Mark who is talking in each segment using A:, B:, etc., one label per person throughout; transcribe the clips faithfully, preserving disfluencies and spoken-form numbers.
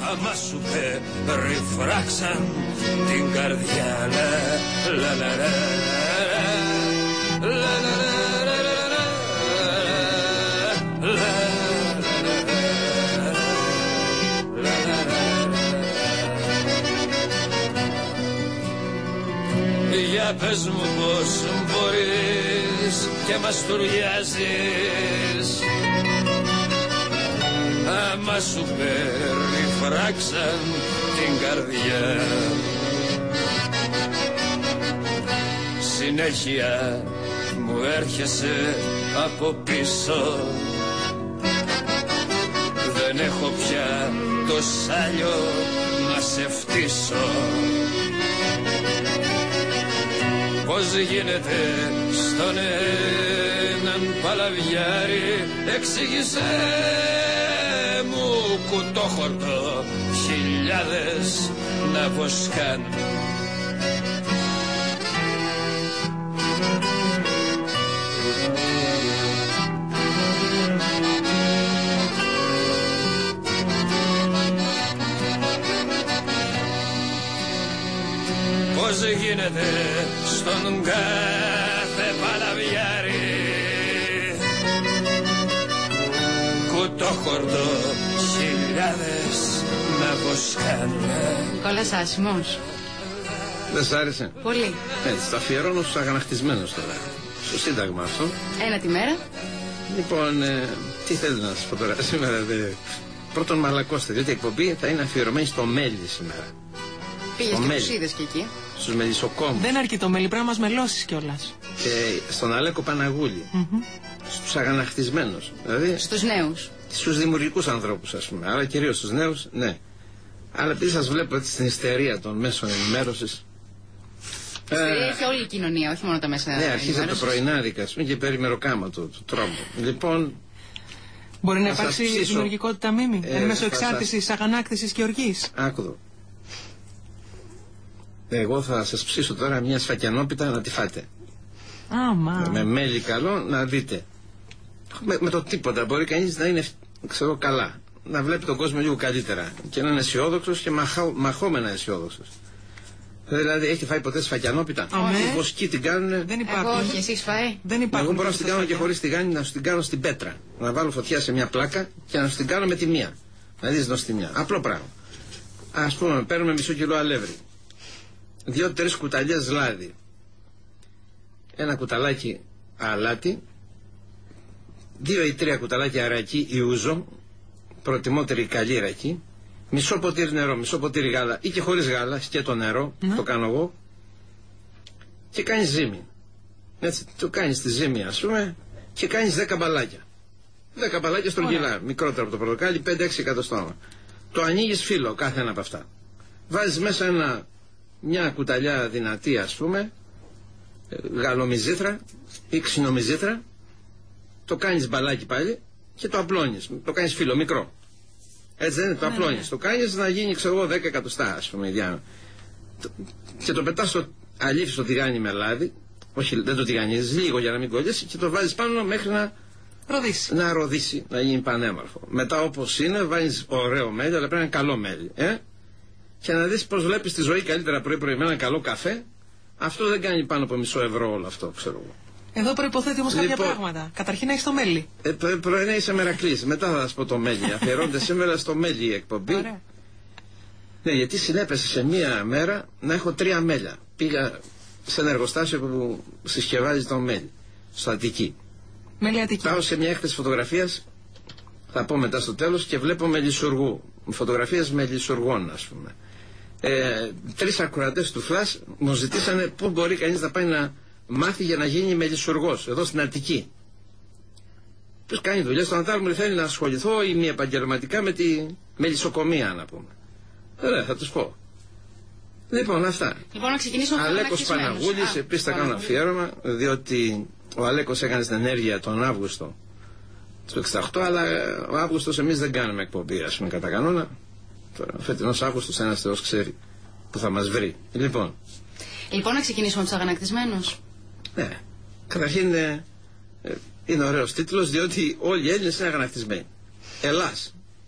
A: άμα σου περιφράξαν την καρδιά. Λα, λα, λα, λα, λα, λα, λα, για πες μου πως μπορείς και μαστουριάζεις άμα σου περιφράξαν την καρδιά. Συνέχεια μου έρχεσαι από πίσω, δεν έχω πια το σάλιο να σε φτύσω. Πώς γίνεται στον έναν παλαβιάρι, εξήγησέ μου κουτόχορτο, χιλιάδες να βοσκάν. Πώς γίνεται στον κάθε παλαβιάρι, κουτόχορτο, χιλιάδες να βοσκάνε.
B: Νικόλας άσημος.
C: Δεν σ' άρεσε?
B: Πολύ.
C: Έτσι, το αφιερώνω στους αγανακτισμένους τώρα. Στο Σύνταγμα αυτό.
B: Ένα τη μέρα.
C: Λοιπόν, ε, τι θέλετε να σας πω τώρα σήμερα? Δε... Πρώτον μαλακώστε, διότι η εκπομπή θα είναι αφιερωμένη στο μέλι σήμερα.
B: Πήγες και τους είδες και εκεί.
C: Στους μελισσοκόμους.
D: Δεν αρκεί το μέλι, πρέπει να μας μελώσεις κιόλας.
C: Και στον Αλέκο Παναγούλη.
D: Mm-hmm.
C: Στους αγανακτισμένους. Δηλαδή,
B: στους νέους.
C: Στους δημιουργικούς ανθρώπους, ας πούμε. Αλλά κυρίως στους νέους, ναι. Αλλά επειδή σας βλέπω έτσι στην ιστερία των μέσων ενημέρωσης.
B: Ε, έχει όλη η κοινωνία, όχι μόνο τα μέσα
C: ενημέρωσης. Ναι, αρχίζει από το πρωινάδικα, ας πούμε, και περιμεροκάμα του, του τρόμου. Λοιπόν.
D: Μπορεί να υπάρξει δημιουργικότητα μίμη, ε, εν μέσω εξάρτησης, σας... αγανάκτησης και οργής.
C: Άκουδο. Εγώ θα σας ψήσω τώρα μια σφακιανόπιτα να τη φάτε.
D: Άμα.
C: Με μέλι καλό να δείτε. Με, με το τίποτα μπορεί κανείς να είναι, ξέρω, καλά. Να βλέπει τον κόσμο λίγο καλύτερα. Και να είναι αισιόδοξος και μαχα, μαχόμενα αισιόδοξος. Δηλαδή, έχετε φάει ποτέ σφακιανόπιτα?
D: Όχι.
C: Πώς εκεί την κάνουνε?
D: Δεν υπάρχουν.
B: Εγώ όχι, εσείς φάει?
D: Δεν υπάρχουν.
C: Εγώ μπορώ να την κάνω και χωρίς τηγάνι, να σου την κάνω στην πέτρα. Να βάλω φωτιά σε μια πλάκα και να σου την κάνω με τη μία. Να δεις νοστιμιά. Απλό πράγμα. Ας πούμε, παίρνουμε μισό κιλό αλεύρι. Δύο-τρεις κουταλιές λάδι. Ένα κουταλάκι αλάτι. Δύο ή τρία κουταλάκια ρακί ή ούζο. Προτιμότερη καλή ρακί. Μισό ποτήρι νερό, μισό ποτήρι γάλα ή και χωρίς γάλα, σκέτο νερό, mm. το κάνω εγώ. Και κάνεις ζύμη. Έτσι, το κάνεις τη ζύμη, ας πούμε, και κάνεις δέκα μπαλάκια. Δέκα μπαλάκια στρογγυλά, μικρότερα από το πορτοκάλι, πέντε έξι εκατοστάμα. Το ανοίγεις φύλλο κάθε ένα από αυτά. Βάζεις μέσα ένα, μια κουταλιά δυνατή, ας πούμε, γαλομιζήθρα ή ξινομιζήθρα. Το κάνεις μπαλάκι πάλι και το απλώνεις. Το κάνεις φύλλο μικρό. Έτσι δεν είναι, το απλώνεις. Ναι. Το κάνεις να γίνει, ξέρω εγώ, δέκα εκατοστά, ας πούμε, διάνοια. Και το πετάς στο αλήφι στο τηγάνι με λάδι. Όχι, δεν το τηγανίζεις, λίγο για να μην κολλήσει, και το βάζεις πάνω μέχρι να
D: ροδίσει.
C: Να ροδίσει, να γίνει πανέμορφο. Μετά, όπως είναι, βάζεις ωραίο μέλι, αλλά πρέπει να είναι καλό μέλι. Ε? Και να δεις πώς βλέπεις τη ζωή καλύτερα πρωί-πρωί με ένα καλό καφέ. Αυτό δεν κάνει πάνω από μισό ευρώ όλο αυτό, ξέρω εγώ.
D: Εδώ προϋποθέτει όμως κάποια
C: λοιπόν,
D: πράγματα. Καταρχήν να έχεις το μέλι.
C: Ε, Πρωί να είσαι Μερακλής. Μετά θα σας πω το μέλι. Αφιερώνεται σήμερα στο μέλι η εκπομπή.
D: Ωραία.
C: Ναι, γιατί συνέπεσε σε μία μέρα να έχω τρία μέλια. Πήγα σε ένα εργοστάσιο που συσκευάζει το μέλι. Στο Αττική.
D: Μέλι Αττική.
C: Πάω σε μια έκθεση φωτογραφίας. Θα πω μετά στο τέλος, και βλέπω μελισσουργού. Φωτογραφίες μελισσουργών, ας πούμε. Ε, τρεις ακροατές του Φλας μου ζητήσανε πού μπορεί κανείς να πάει να μάθει για να γίνει μελισσουργός εδώ στην Αττική. Ποιος κάνει δουλειά στον Αντάρ, μου θέλει να ασχοληθώ ή μη επαγγελματικά με τη μελισσοκομεία, να πούμε. Ωραία, θα τους πω. Λοιπόν, αυτά.
B: Λοιπόν, να ξεκινήσουμε με
C: Αλέκος Παναγούλης, επίσης θα κάνω αφιέρωμα, διότι ο Αλέκος έκανε στην ενέργεια τον Αύγουστο του εξήντα οκτώ, αλλά ο Αύγουστος εμείς δεν κάνουμε εκπομπή, ας πούμε, κατά κανόνα. Τώρα, φετινός Αύγουστος ένας Θεός ξέρει που θα μας βρει. Λοιπόν.
B: Λοιπόν, να ξεκινήσουμε με τους αγανακτισμένους.
C: Ναι. Καταρχήν είναι, είναι ωραίος τίτλος, διότι όλοι οι Έλληνες είναι αγανακτισμένοι. Ελλάς.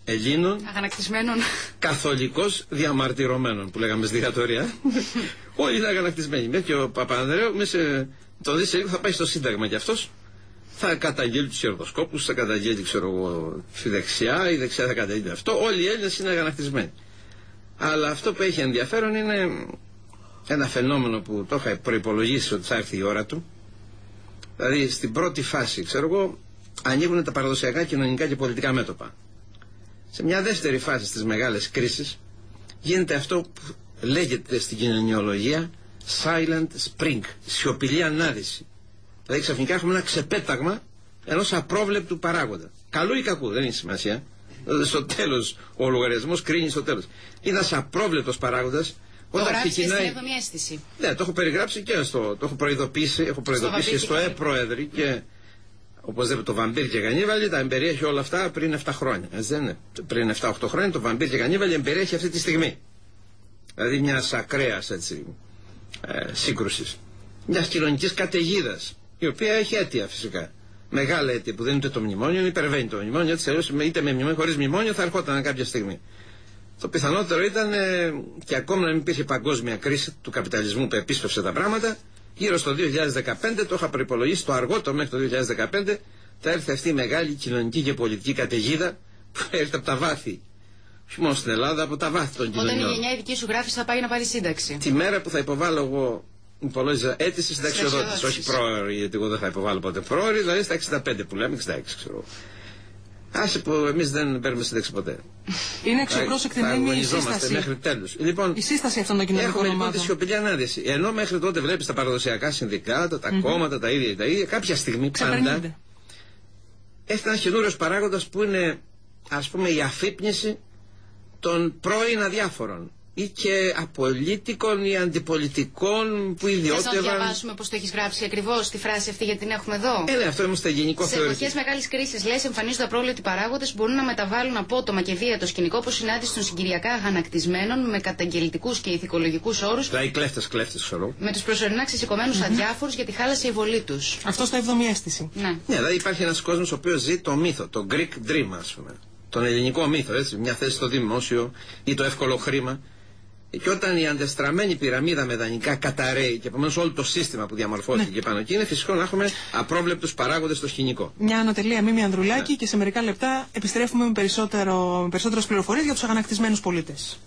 C: Ελλήνων
B: αγανακτισμένων,
C: καθολικώς διαμαρτυρωμένων, που λέγαμε στη δικτατορία. Όλοι είναι αγανακτισμένοι. Μέχρι και ο Παπανδρέου, μέσα το δει σε λίγο, θα πάει στο Σύνταγμα κι αυτός. Θα καταγγείλει τους κερδοσκόπους, θα καταγγείλει, ξέρω εγώ, τη δεξιά, η δεξιά θα καταγγείλει αυτό. Όλοι οι Έλληνες είναι αγανακτισμένοι. Αλλά αυτό που έχει ενδιαφέρον είναι ένα φαινόμενο που το είχα προϋπολογίσει ότι θα έρθει η ώρα του. Δηλαδή στην πρώτη φάση, ξέρω εγώ, ανοίγουν τα παραδοσιακά κοινωνικά και πολιτικά μέτωπα. Σε μια δεύτερη φάση στις μεγάλες κρίσεις γίνεται αυτό που λέγεται στην κοινωνιολογία silent spring, σιωπηλή ανάδυση. Δηλαδή ξαφνικά έχουμε ένα ξεπέταγμα ενός απρόβλεπτου παράγοντα. Καλού ή κακού, δεν έχει σημασία. Στο τέλος, ο λογαριασμός κρίνει στο τέλος. Είναι ένας απρόβλεπτος παράγοντας.
B: Το γράψεις ξεκινάει... στην έβδομη αίσθηση.
C: Ναι, το έχω περιγράψει και στο. Το έχω προειδοποιήσει, έχω προειδοποιήσει στο, στο ΕΠρόεδρη και οπωσδήποτε το Βαμπύρ και Γανίβαλη τα εμπεριέχει όλα αυτά πριν επτά χρόνια. Έτσι δεν είναι. Πριν επτά οχτώ χρόνια το Βαμπύρ και Γανίβαλη εμπεριέχει αυτή τη στιγμή. Δηλαδή μια ακραία ε, σύγκρουση. Μια κοινωνική καταιγίδα. Η οποία έχει αίτια φυσικά. Μεγάλα αίτια που δεν είναι ούτε το μνημόνιο, υπερβαίνει το μνημόνιο. Έτσι, είτε με μνημόνιο, χωρίς μνημόνιο θα ερχόταν κάποια στιγμή. Το πιθανότερο ήταν ε, και ακόμα να μην υπήρχε παγκόσμια κρίση του καπιταλισμού που επίσπευσε τα πράγματα. Γύρω στο δύο χιλιάδες δεκαπέντε, το είχα προϋπολογίσει, το αργότερο μέχρι το δύο χιλιάδες δεκαπέντε, θα έρθει αυτή η μεγάλη κοινωνική και πολιτική καταιγίδα που έρχεται από τα βάθη. Όχι μόνο στην Ελλάδα, από τα βάθη των κοινωνιών.
B: Όταν η γενιά η δική σου γράφει θα πάει να πάρει σύνταξη.
C: Τη μέρα που θα υποβάλω εγώ, υπολόγιζα αίτηση συνταξιοδότηση. Όχι πρόωρη, γιατί εγώ δεν θα υποβάλω ποτέ πρόωρη, δηλαδή στα εξήντα πέντε που λέμε, εξήντα έξι ξέρω. Άσε που εμείς δεν παίρνουμε σύνταξη ποτέ.
D: Είναι εξωπρόσεκτη η σύσταση.
C: Μέχρι τέλους. Λοιπόν,
D: η σύσταση αυτών των κοινωνικών
C: ομάδων.
D: ομάδων.
C: Έχουμε λοιπόν τη σιωπηλή ανάδυση. Ενώ μέχρι τότε βλέπεις τα παραδοσιακά συνδικάτα, τα mm-hmm. κόμματα, τα ίδια τα ίδια, κάποια στιγμή πάντα έχει ένα καινούριο παράγοντας που είναι, ας πούμε, η αφύπνιση των πρώην αδιάφορων ή και απολίτικων ή αντιπολιτικών που ιδιώτευαν.
B: Θες να διαβάσουμε πώς το έχεις γράψει ακριβώς τη φράση αυτή, γιατί την έχουμε εδώ.
C: Ε, ναι, αυτό είμαστε γενικό θεωρητή.
B: Σε εποχές μεγάλης κρίσης, λες, εμφανίζονται απρόβλεπτοι παράγοντες που μπορούν να μεταβάλουν απότομα και βία το σκηνικό που συνάντηση των συγκυριακά αγανακτισμένων με καταγγελτικούς και ηθικολογικούς όρους.
C: Δηλαδή κλέφτες, κλέφτες, ξέρω.
B: Με τους προσωρινά ξεσηκωμένους mm-hmm. αδιάφορους γιατί χάλασε η βολή τους.
D: Αυτό στο έβδομη αίσθηση.
B: Ναι.
C: Ναι, δηλαδή υπάρχει ένας κόσμος ο οποίος ζει το μύθο, το Greek dream, ας πούμε. Τον ελληνικό μύθο, έτσι. Μια θέση στο δημόσιο ή το εύκολο χρήμα. Και όταν η αντεστραμμένη πυραμίδα με δανεικά καταραίει και επομένως όλο το σύστημα που διαμορφώθηκε ναι. πάνω εκεί, είναι φυσικό να έχουμε απρόβλεπτους παράγοντες στο σκηνικό. Μια
D: ανατελεία Μίμη Ανδρουλάκη ναι. και σε μερικά λεπτά επιστρέφουμε με, περισσότερο, με περισσότερες πληροφορίες για τους αγανακτισμένους πολίτες.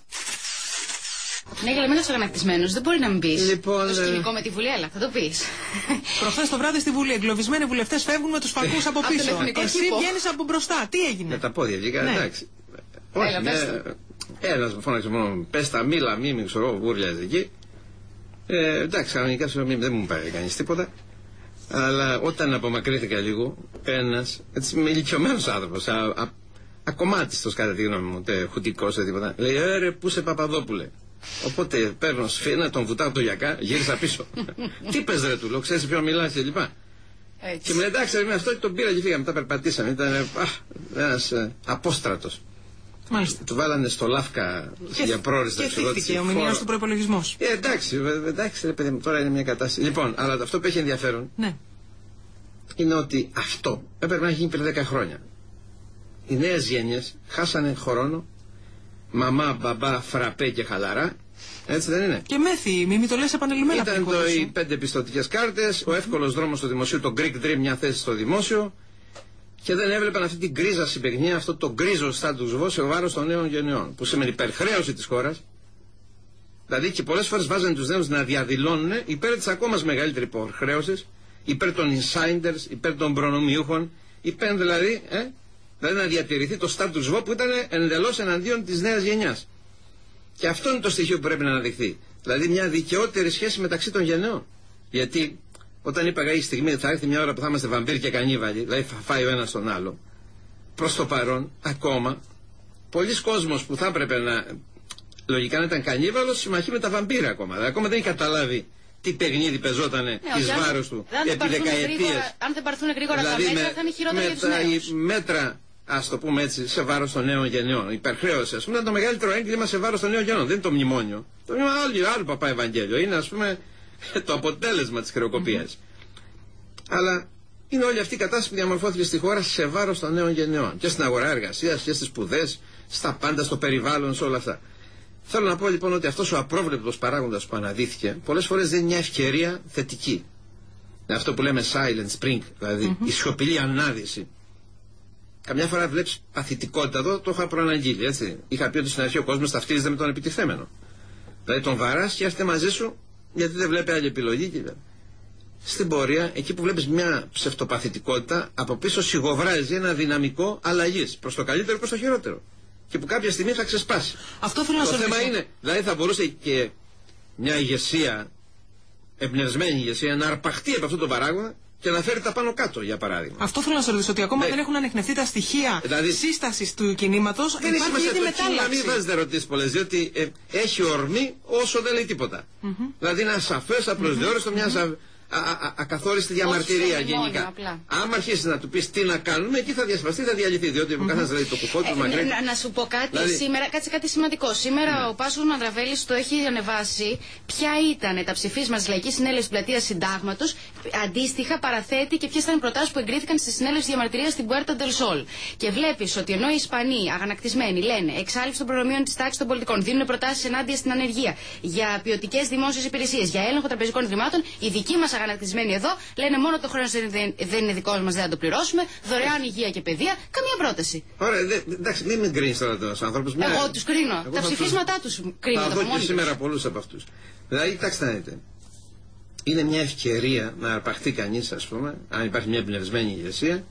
B: Ναι, γραμμένος αγανακτισμένος, δεν μπορεί να μην πεις.
C: Λοιπόν,
B: το σκηνικό με τη Βουλή, αλλά θα το πεις.
D: Προχθές το βράδυ στη Βουλή, εγκλωβισμένοι βουλευτές φεύγουν με τους φακούς από πίσω. Εσύ βγαίνεις από μπροστά, τι έγινε?
C: Με τα πόδια βγήκα, ναι. εντάξει. Όχι, ναι. Ένας μου φώναξε μόνο, πες τα μήλα, μήμη, ξέρω, βούρλιαζε εκεί. Ε, εντάξει, κανονικά σου μήμη δεν μου πάρει κανείς τίποτα. Αλλά όταν απομακρύνθηκα λίγο, ένας, έτσι με ηλικιωμένος άνθρωπος, α, α, ακομμάτιστος κατά τη γνώμη μου, ούτε χουτικός, ούτε τίποτα, λέει, ε, ρε, πού σε Παπαδόπουλε. Οπότε παίρνω σφίνα, τον βουτάω από το γιακά, γύρισα πίσω. Τι πες ρε, του λέω, ξέρεις ποιον μιλάς και λοιπά. Και με εντάξει, με αυτό και τον πήρα και φύγαμε, μετά περπατήσαμε, ήταν ένας ε, απόστρατος.
D: Μάλιστα.
C: Του βάλανε στο λάφκα και, για πρόορη
D: εξοδότηση. Και θύχτηκε ο μηνιαίος του προϋπολογισμός.
C: Ε, εντάξει, εντάξει, ρε παιδί μου, τώρα είναι μια κατάσταση. Λοιπόν, αλλά αυτό που έχει ενδιαφέρον
D: ναι.
C: είναι ότι αυτό έπρεπε να έχει γίνει πριν δέκα χρόνια. Οι νέες γενιές χάσανε χρόνο, μαμά, μπαμπά, φραπέ και χαλαρά. Έτσι δεν είναι?
D: Και μέθη, μη το λες επανελειμμένα.
C: Ήταν το, οι πέντε πιστωτικές κάρτες, ο εύκολος δρόμος στο δημοσίο, το Greek Dream, μια θέση στο δημόσιο. Και δεν έβλεπαν αυτή την γκρίζα συμπαιγνία, αυτό το γκρίζο status quo σε βάρος των νέων γενεών. Που σημαίνει υπερχρέωση της χώρας. Δηλαδή και πολλές φορές βάζανε τους νέους να διαδηλώνουν υπέρ της ακόμα μεγαλύτερης υποχρέωσης, υπέρ των insiders, υπέρ των προνομιούχων, υπέρ δηλαδή, ε, δηλαδή να διατηρηθεί το status quo που ήταν εντελώς εναντίον της νέας γενιάς. Και αυτό είναι το στοιχείο που πρέπει να αναδειχθεί. Δηλαδή μια δικαιότερη σχέση μεταξύ των γενναιών. Γιατί όταν είπα κάποια στιγμή θα έρθει μια ώρα που θα είμαστε βαμπύρ και κανίβαλοι, δηλαδή θα φάει ο ένας τον άλλο, προς το παρόν ακόμα πολλοί κόσμος που θα έπρεπε να λογικά να ήταν κανίβαλος συμμαχεί με τα βαμπύρα ακόμα. Δηλαδή ακόμα δεν έχει καταλάβει τι παιχνίδι πεζότανε ναι, εις βάρος του επί δεκαετίες.
B: Αν δεν πάρθουν γρήγορα δηλαδή τα μέτρα με, θα είναι χειρότερα για τους νέους.
C: Τα μέτρα, ας το πούμε έτσι, σε βάρος των νέων γενιών. Η υπερχρέωση, ας πούμε, ήταν το μεγαλύτερο έγκλημα σε βάρος των νέων γενιών. Δεν είναι το μνημόνιο. Το μνημόνιο άλλο, άλλο παπά Ευαγγέλιο. Είναι, ας πούμε, το αποτέλεσμα της χρεοκοπίας. Mm-hmm. Αλλά Είναι όλη αυτή η κατάσταση που διαμορφώθηκε στη χώρα σε βάρος των νέων γενναιών. Και στην αγορά εργασίας και στις σπουδές, στα πάντα, στο περιβάλλον, σε όλα αυτά. Θέλω να πω λοιπόν ότι αυτός ο απρόβλεπτος παράγοντας που αναδύθηκε πολλές φορές δεν είναι μια ευκαιρία θετική. Αυτό που λέμε silent spring, δηλαδή mm-hmm. η σιωπηλή ανάδυση. Καμιά φορά βλέπεις παθητικότητα εδώ, το είχα προαναγγείλει, έτσι. Είχα πει ότι στην αρχή ο κόσμος ταυτίζεται με τον επιτιθέμενο. Δηλαδή τον βαράς και έρχεται μαζί σου γιατί δεν βλέπει άλλη επιλογή. Και... στην πορεία, εκεί που βλέπεις μια ψευτοπαθητικότητα, από πίσω σιγοβράζει ένα δυναμικό αλλαγής προς το καλύτερο ή προς το χειρότερο. Και που κάποια στιγμή θα ξεσπάσει.
D: Αυτό θέλω να
C: το
D: σου
C: θέμα
D: ρωτήσω.
C: είναι, δηλαδή θα μπορούσε και μια ηγεσία, εμπνευσμένη ηγεσία, να αρπαχτεί από αυτό το παράγοντα και να φέρει τα πάνω κάτω, για παράδειγμα.
D: Αυτό θέλω να σου ρωτήσω, ότι ακόμα
C: ναι.
D: δεν έχουν ανεχνευτεί τα στοιχεία δηλαδή, σύστασης του κινήματος.
C: Δεν
D: υπάρχει
C: είναι
D: ήδη μετάλλαξη.
C: Να μην βάζετε ερωτήσεις πολλές, διότι ε, έχει ορμή όσο δεν λέει τίποτα. Mm-hmm. Δηλαδή είναι ασαφές, απροσδιόριστο, mm-hmm. μια σα... ακαθόριστη διαμαρτυρία γενικά. Απλά. Άμα αρχίσει να του πει τι να κάνουμε, εκεί θα διασπαστεί, θα διαλυθεί. Διότι ο καθένας λέει το κουφό του, μακρύ.
B: Να, να σου πω κάτι
C: δηλαδή...
B: σήμερα, κάτσε κάτι σημαντικό. Σήμερα ναι. ο Πάσος Μανδραβέλης το έχει ανεβάσει. Ποια ήταν τα ψηφίσματα της Λαϊκής Συνέλευσης Πλατείας Συντάγματος, αντίστοιχα παραθέτει και ποιες ήταν οι προτάσεις που εγκρίθηκαν στη συνέλευση διαμαρτυρίας στην Puerta del Sol. Και βλέπεις ότι ενώ οι Ισπανοί αγανακτισμένοι λένε εξάλληψη των προνομίων της τάξης των πολιτικών, δίνουν προτάσεις ενάντια στην ανεργία, για ποιοτικές δημόσιες υπηρεσίες, για έλεγχο τραπεζικών ιδρυμάτων, οι δικοί μας αγανακτισμένοι εδώ λένε μόνο το χρέος δεν, δεν είναι δικό μας, δεν θα το πληρώσουμε, δωρεάν υγεία και παιδεία, καμία πρόταση.
C: Ωραία, δε, εντάξει, μην με κρίνεις τώρα τους ανθρώπους.
B: Εγώ μια... τους κρίνω. Εγώ τα ψηφίσματά τους, τους κρίνω.
C: Θα δω και σήμερα πολλούς από αυτούς. Δηλαδή, κοιτάξτε να δείτε. Είναι μια ευκαιρία να αρπαχτεί κανείς, ας πούμε, αν υπάρχει μια εμπνευσμένη ηγεσία,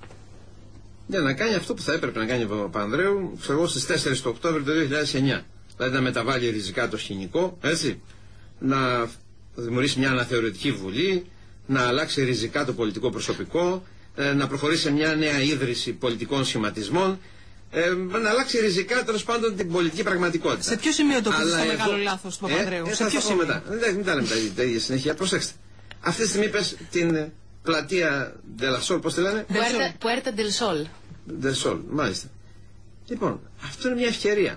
C: για να κάνει αυτό που θα έπρεπε να κάνει ο Παπανδρέου, ξέρω εγώ, στις τέσσερις του Οκτώβρη του δύο χιλιάδες εννιά. Δηλαδή να μεταβάλει ριζικά το σκηνικό, έτσι, να δημιουργήσει μια αναθεωρητική βουλή, να αλλάξει ριζικά το πολιτικό προσωπικό, ε, να προχωρήσει σε μια νέα ίδρυση πολιτικών σχηματισμών, ε, να αλλάξει ριζικά τέλος πάντων την πολιτική πραγματικότητα.
D: Σε ποιο σημείο το πει το
C: εδώ...
D: μεγάλο λάθος του Παπανδρέου,
C: ε,
D: σε
C: ε,
D: ποιο σημείο.
C: μετά. Δεν, μην τα λέμε τα ίδια συνέχεια. Προσέξτε. Αυτή τη στιγμή πες την πλατεία de la Sol, πώς τη λένε?
B: Puerta del Sol.
C: Del Sol, μάλιστα. Λοιπόν, αυτό είναι μια ευκαιρία.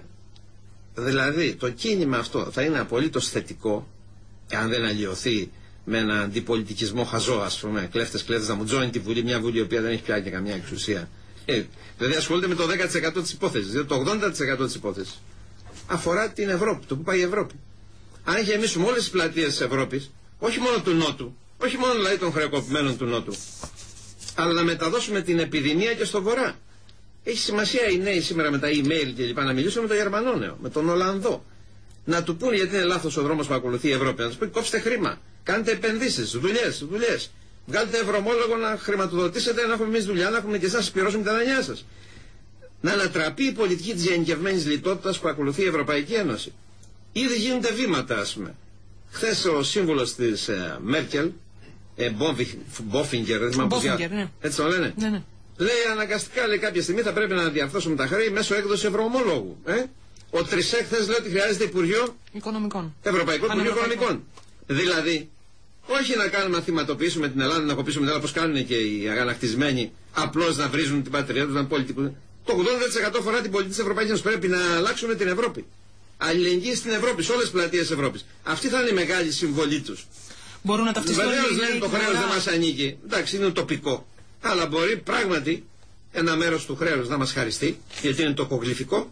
C: Δηλαδή, το κίνημα αυτό θα είναι απολύτως θετικό, αν δεν αλλοιωθεί με έναν αντιπολιτικισμό χαζό, ας πούμε, κλέφτες κλέφτες, να μου τζόινει τη Βουλή, μια Βουλή η οποία δεν έχει πια και καμιά εξουσία. Ε, δηλαδή ασχολείται με το δέκα τοις εκατό της υπόθεσης, δηλαδή το ογδόντα τοις εκατό της υπόθεσης αφορά την Ευρώπη, το που πάει η Ευρώπη. Αν γεμίσουμε όλες τις πλατείες της Ευρώπης, όχι μόνο του Νότου, όχι μόνο δηλαδή των χρεοκοπημένων του Νότου, αλλά να μεταδώσουμε την επιδημία και στο Βορρά. Έχει σημασία οι νέοι σήμερα με τα email και λοιπά να μιλήσουν με τον Γερμανό νέο, με τον Ολλανδό. Να του πούνε γιατί είναι λάθος ο δρόμος που ακολουθεί η Ευρώπη. Να του πει κόψτε χρήμα, κάντε επενδύσεις, δουλειές, δουλειές. Βγάλετε ευρωομόλογο να χρηματοδοτήσετε, να έχουμε εμείς δουλειά, να έχουμε και εσάς να πληρώσουμε τα δανειά σας. Να ανατραπεί η πολιτική της γενικευμένης λιτότητας που ακολουθεί η Ευρωπαϊκή Ένωση. Ήδη γίνονται βήματα, ας πούμε. Χθες ο σύμβουλος της ε, Μέρκελ, ε, Μπόφιγκερ, δεν θυμάμαι πώς
D: ναι.
C: έτσι το λένε.
D: Ναι, ναι.
C: Λέει αναγκαστικά λέει, κάποια στιγμή θα πρέπει να διαρθώσουμε τα χρέη μέσω έκδοση ευρωομόλογου. Ε? Ο Τρισέ χθες λέει ότι χρειάζεται Υπουργείο
D: Οικονομικών.
C: Ευρωπαϊκό Υπουργείο Οικονομικών. Δηλαδή, όχι να κάνουμε να θυματοποιήσουμε την Ελλάδα, να κοπήσουμε την Ελλάδα όπως κάνουν και οι αγανακτισμένοι, απλώς να βρίζουν την πατριά τους, να πολιτικούν. Το ογδόντα τοις εκατό φορά την πολιτική της Ευρωπαϊκής Ένωσης. Πρέπει να αλλάξουμε την Ευρώπη. Αλληλεγγύη στην Ευρώπη, σε όλες τις πλατείες της Ευρώπης. Αυτή θα είναι η μεγάλη συμβολή τους.
D: Μπορούν να ταυτιστούν.
C: Βεβαίως λένε το χρέος δεν μας ανήκει. Εντάξει, είναι τοπικό. Αλλά μπορεί πράγματι ένα μέρος του χρέους να μας χαριστεί, γιατί είναι το κογλυφικό,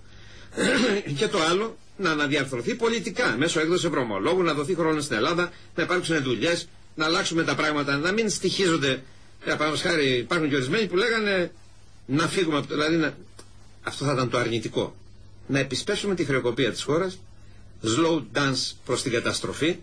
C: και το άλλο να αναδιαρθρωθεί πολιτικά, μέσω έκδοση ευρωομολόγου, να δοθεί χρόνο στην Ελλάδα, να υπάρξουν δουλειές, να αλλάξουμε τα πράγματα, να μην στοιχίζονται. Παραδείγματος χάρη, υπάρχουν και ορισμένοι που λέγανε να φύγουμε από το. Δηλαδή, να... αυτό θα ήταν το αρνητικό. Να επισπεύσουμε τη χρεοκοπία της χώρας, slow dance προς την καταστροφή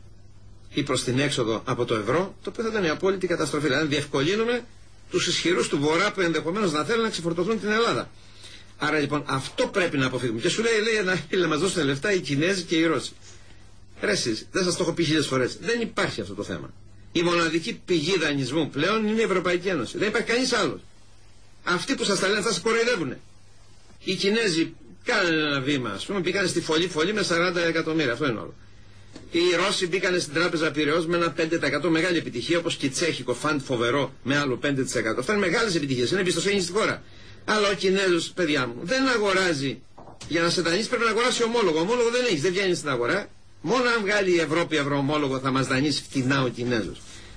C: ή προς την έξοδο από το ευρώ, το οποίο θα ήταν η απόλυτη καταστροφή. Δηλαδή, διευκολύνουμε τους ισχυρούς του Βορρά που ενδεχομένως να θέλουν να ξεφορτωθούν την Ελλάδα. Άρα λοιπόν αυτό πρέπει να αποφύγουμε. Και σου λέει, λέει να, να μας δώσουν λεφτά οι Κινέζοι και οι Ρώσοι. Ρε εσείς, δεν σας το έχω πει χίλιες φορές. Δεν υπάρχει αυτό το θέμα. Η μοναδική πηγή δανεισμού πλέον είναι η Ευρωπαϊκή Ένωση. Δεν υπάρχει κανείς άλλος. Αυτοί που σας τα λένε θα σας κοροϊδεύουνε. Οι Κινέζοι κάνανε ένα βήμα, ας πούμε, πήγανε στη φωλή φωλή με σαράντα εκατομμύρια. Αυτό είναι όλο. Οι Ρώσοι μπήκανε στην τράπεζα Πειραιώς με ένα πέντε τοις εκατό μεγάλη επιτυχία, όπως και η Τσέχικο φαντ φοβερό με άλλο πέντε τοις εκατό. Αυτά είναι μεγάλες επιτυχίες. Είναι εμπιστοσύνη στη χώρα. Αλλά ο Κινέζος, παιδιά μου, δεν αγοράζει. Για να σε δανείσει πρέπει να αγοράσει ομόλογο. Ομόλογο δεν έχει, δεν βγαίνει στην αγορά. Μόνο αν βγάλει η Ευρώπη ευρωομόλογο θα μας δανείσει φτηνά ο Κινέζος.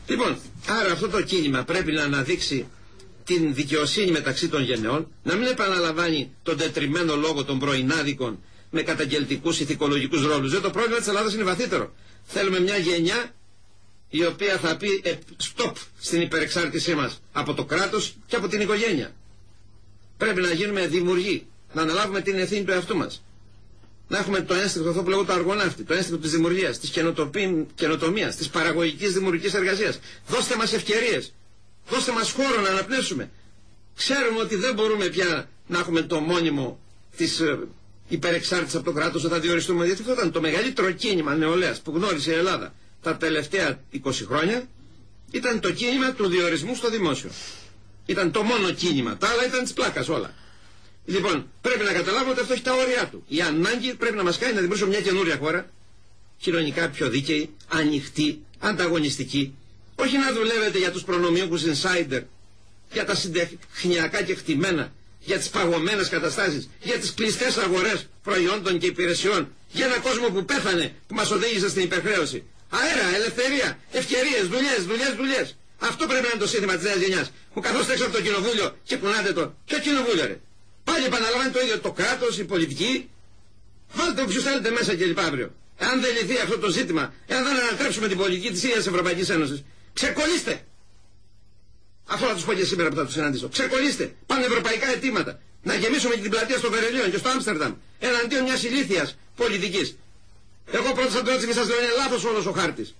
C: Λοιπόν, άρα αυτό το κίνημα πρέπει να αναδείξει την δικαιοσύνη μεταξύ των γενεών, να μην επαναλαμβάνει τον τετριμένο λόγο των πρωινάδικων με καταγγελτικούς ηθικολογικούς ρόλους. Δεν, το πρόβλημα της Ελλάδας είναι βαθύτερο. Θέλουμε μια γενιά η οποία θα πει ε, stop στην υπερεξάρτησή μας από το κράτος και από την οικογένεια. Πρέπει να γίνουμε δημιουργοί, να αναλάβουμε την ευθύνη του εαυτού μας. Να έχουμε το ένστικτο αυτό που λέγω το αργοναύτη, το ένστικτο της δημιουργίας, της καινοτομίας, της παραγωγικής δημιουργικής εργασίας. Δώστε μας ευκαιρίες, δώστε μας χώρο να αναπνεύσουμε. Ξέρουμε ότι δεν μπορούμε πια να έχουμε το μόνιμο της ε, υπερεξάρτησης από το κράτος όταν διοριστούμε, γιατί αυτό ήταν το μεγαλύτερο κίνημα νεολαίας που γνώρισε η Ελλάδα τα τελευταία είκοσι χρόνια, ήταν το κίνημα του διορισμού στο δημόσιο. Ήταν το μόνο κίνημα, τα άλλα ήταν της πλάκας όλα. Λοιπόν, πρέπει να καταλάβουμε ότι αυτό έχει τα όρια του. Η ανάγκη πρέπει να μας κάνει να δημιουργήσουμε μια καινούρια χώρα, κοινωνικά πιο δίκαιη, ανοιχτή, ανταγωνιστική. Όχι να δουλεύετε για τους προνομιούχους insider, για τα συντεχνιακά και χτυμένα, για τις παγωμένες καταστάσεις, για τις κλειστές αγορές προϊόντων και υπηρεσιών, για έναν κόσμο που πέθανε, που μας οδήγησε στην υπερχρέωση. Αέρα, ελευθερία, ευκαιρίες, δουλειές, δουλειές, δουλειές. Αυτό πρέπει να είναι το σύνθημα της νέας γενιάς. Που καθώς έξω από το κοινοβούλιο και κουνάτε το. Ποιο κοινοβούλιο, ρε? Πάλι επαναλαμβάνει το ίδιο το κράτος, η πολιτική. Βάλτε όποιους θέλετε μέσα και λοιπά αύριο. Εάν δεν λυθεί αυτό το ζήτημα, εάν δεν ανατρέψουμε την πολιτική της ίδιας Ευρωπαϊκής Ένωσης, ξεκολλήστε. Αυτό θα τους πω και σήμερα που θα τους συναντήσω. Ξεκολλήστε. Πάνε ευρωπαϊκά αιτήματα. Να γεμίσουμε και την πλατεία στο Βερολίνο και στο Άμστερνταμ εναντίον μιας ηλίθιας πολιτικής. Εγώ πρώτα θα το έτσι και σας λέω είναι λάθος όλος ο χάρτης.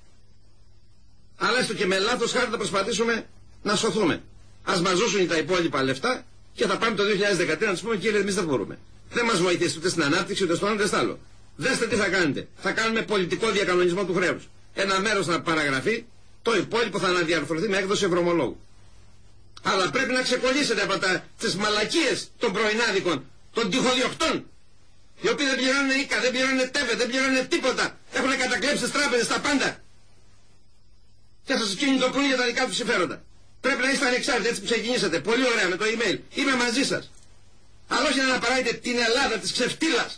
C: Αλλά έστω και με λάθος χάρτη θα προσπαθήσουμε να σωθούμε. Ας μας δώσουν τα υπόλοιπα λεφτά και θα πάμε το δύο χιλιάδες δεκατρία να τους πούμε κύριε εμείς δεν μπορούμε. Δεν μας βοηθήσετε ούτε στην ανάπτυξη ούτε στο ένα ούτε στο άλλο. Δέστε τι θα κάνετε. Θα κάνουμε πολιτικό διακανονισμό του χρέους. Ένα μέρος να παραγραφεί, το υπόλοιπο θα αναδιαρθρωθεί με έκδοση ευρωομολόγου. Αλλά πρέπει να ξεκολλήσετε από τα, τις μαλακίες των πρωινάδικων, των τυχοδιοκτών. Οι οποίοι δεν πληρώνουν οίκα, δεν πληρώνουν τέβε, δεν πληρώνουν τίποτα. Έχουν κατακλέψει τις τράπεζες, τα πάντα. Και θα σας κινητοποιούν για τα δικά τους συμφέροντα. Πρέπει να είστε ανεξάρτητοι, έτσι που ξεκινήσατε. Πολύ ωραία με το email. Είμαι μαζί σας. Αλλά όχι να αναπαράγετε την Ελλάδα της ξεφτύλας.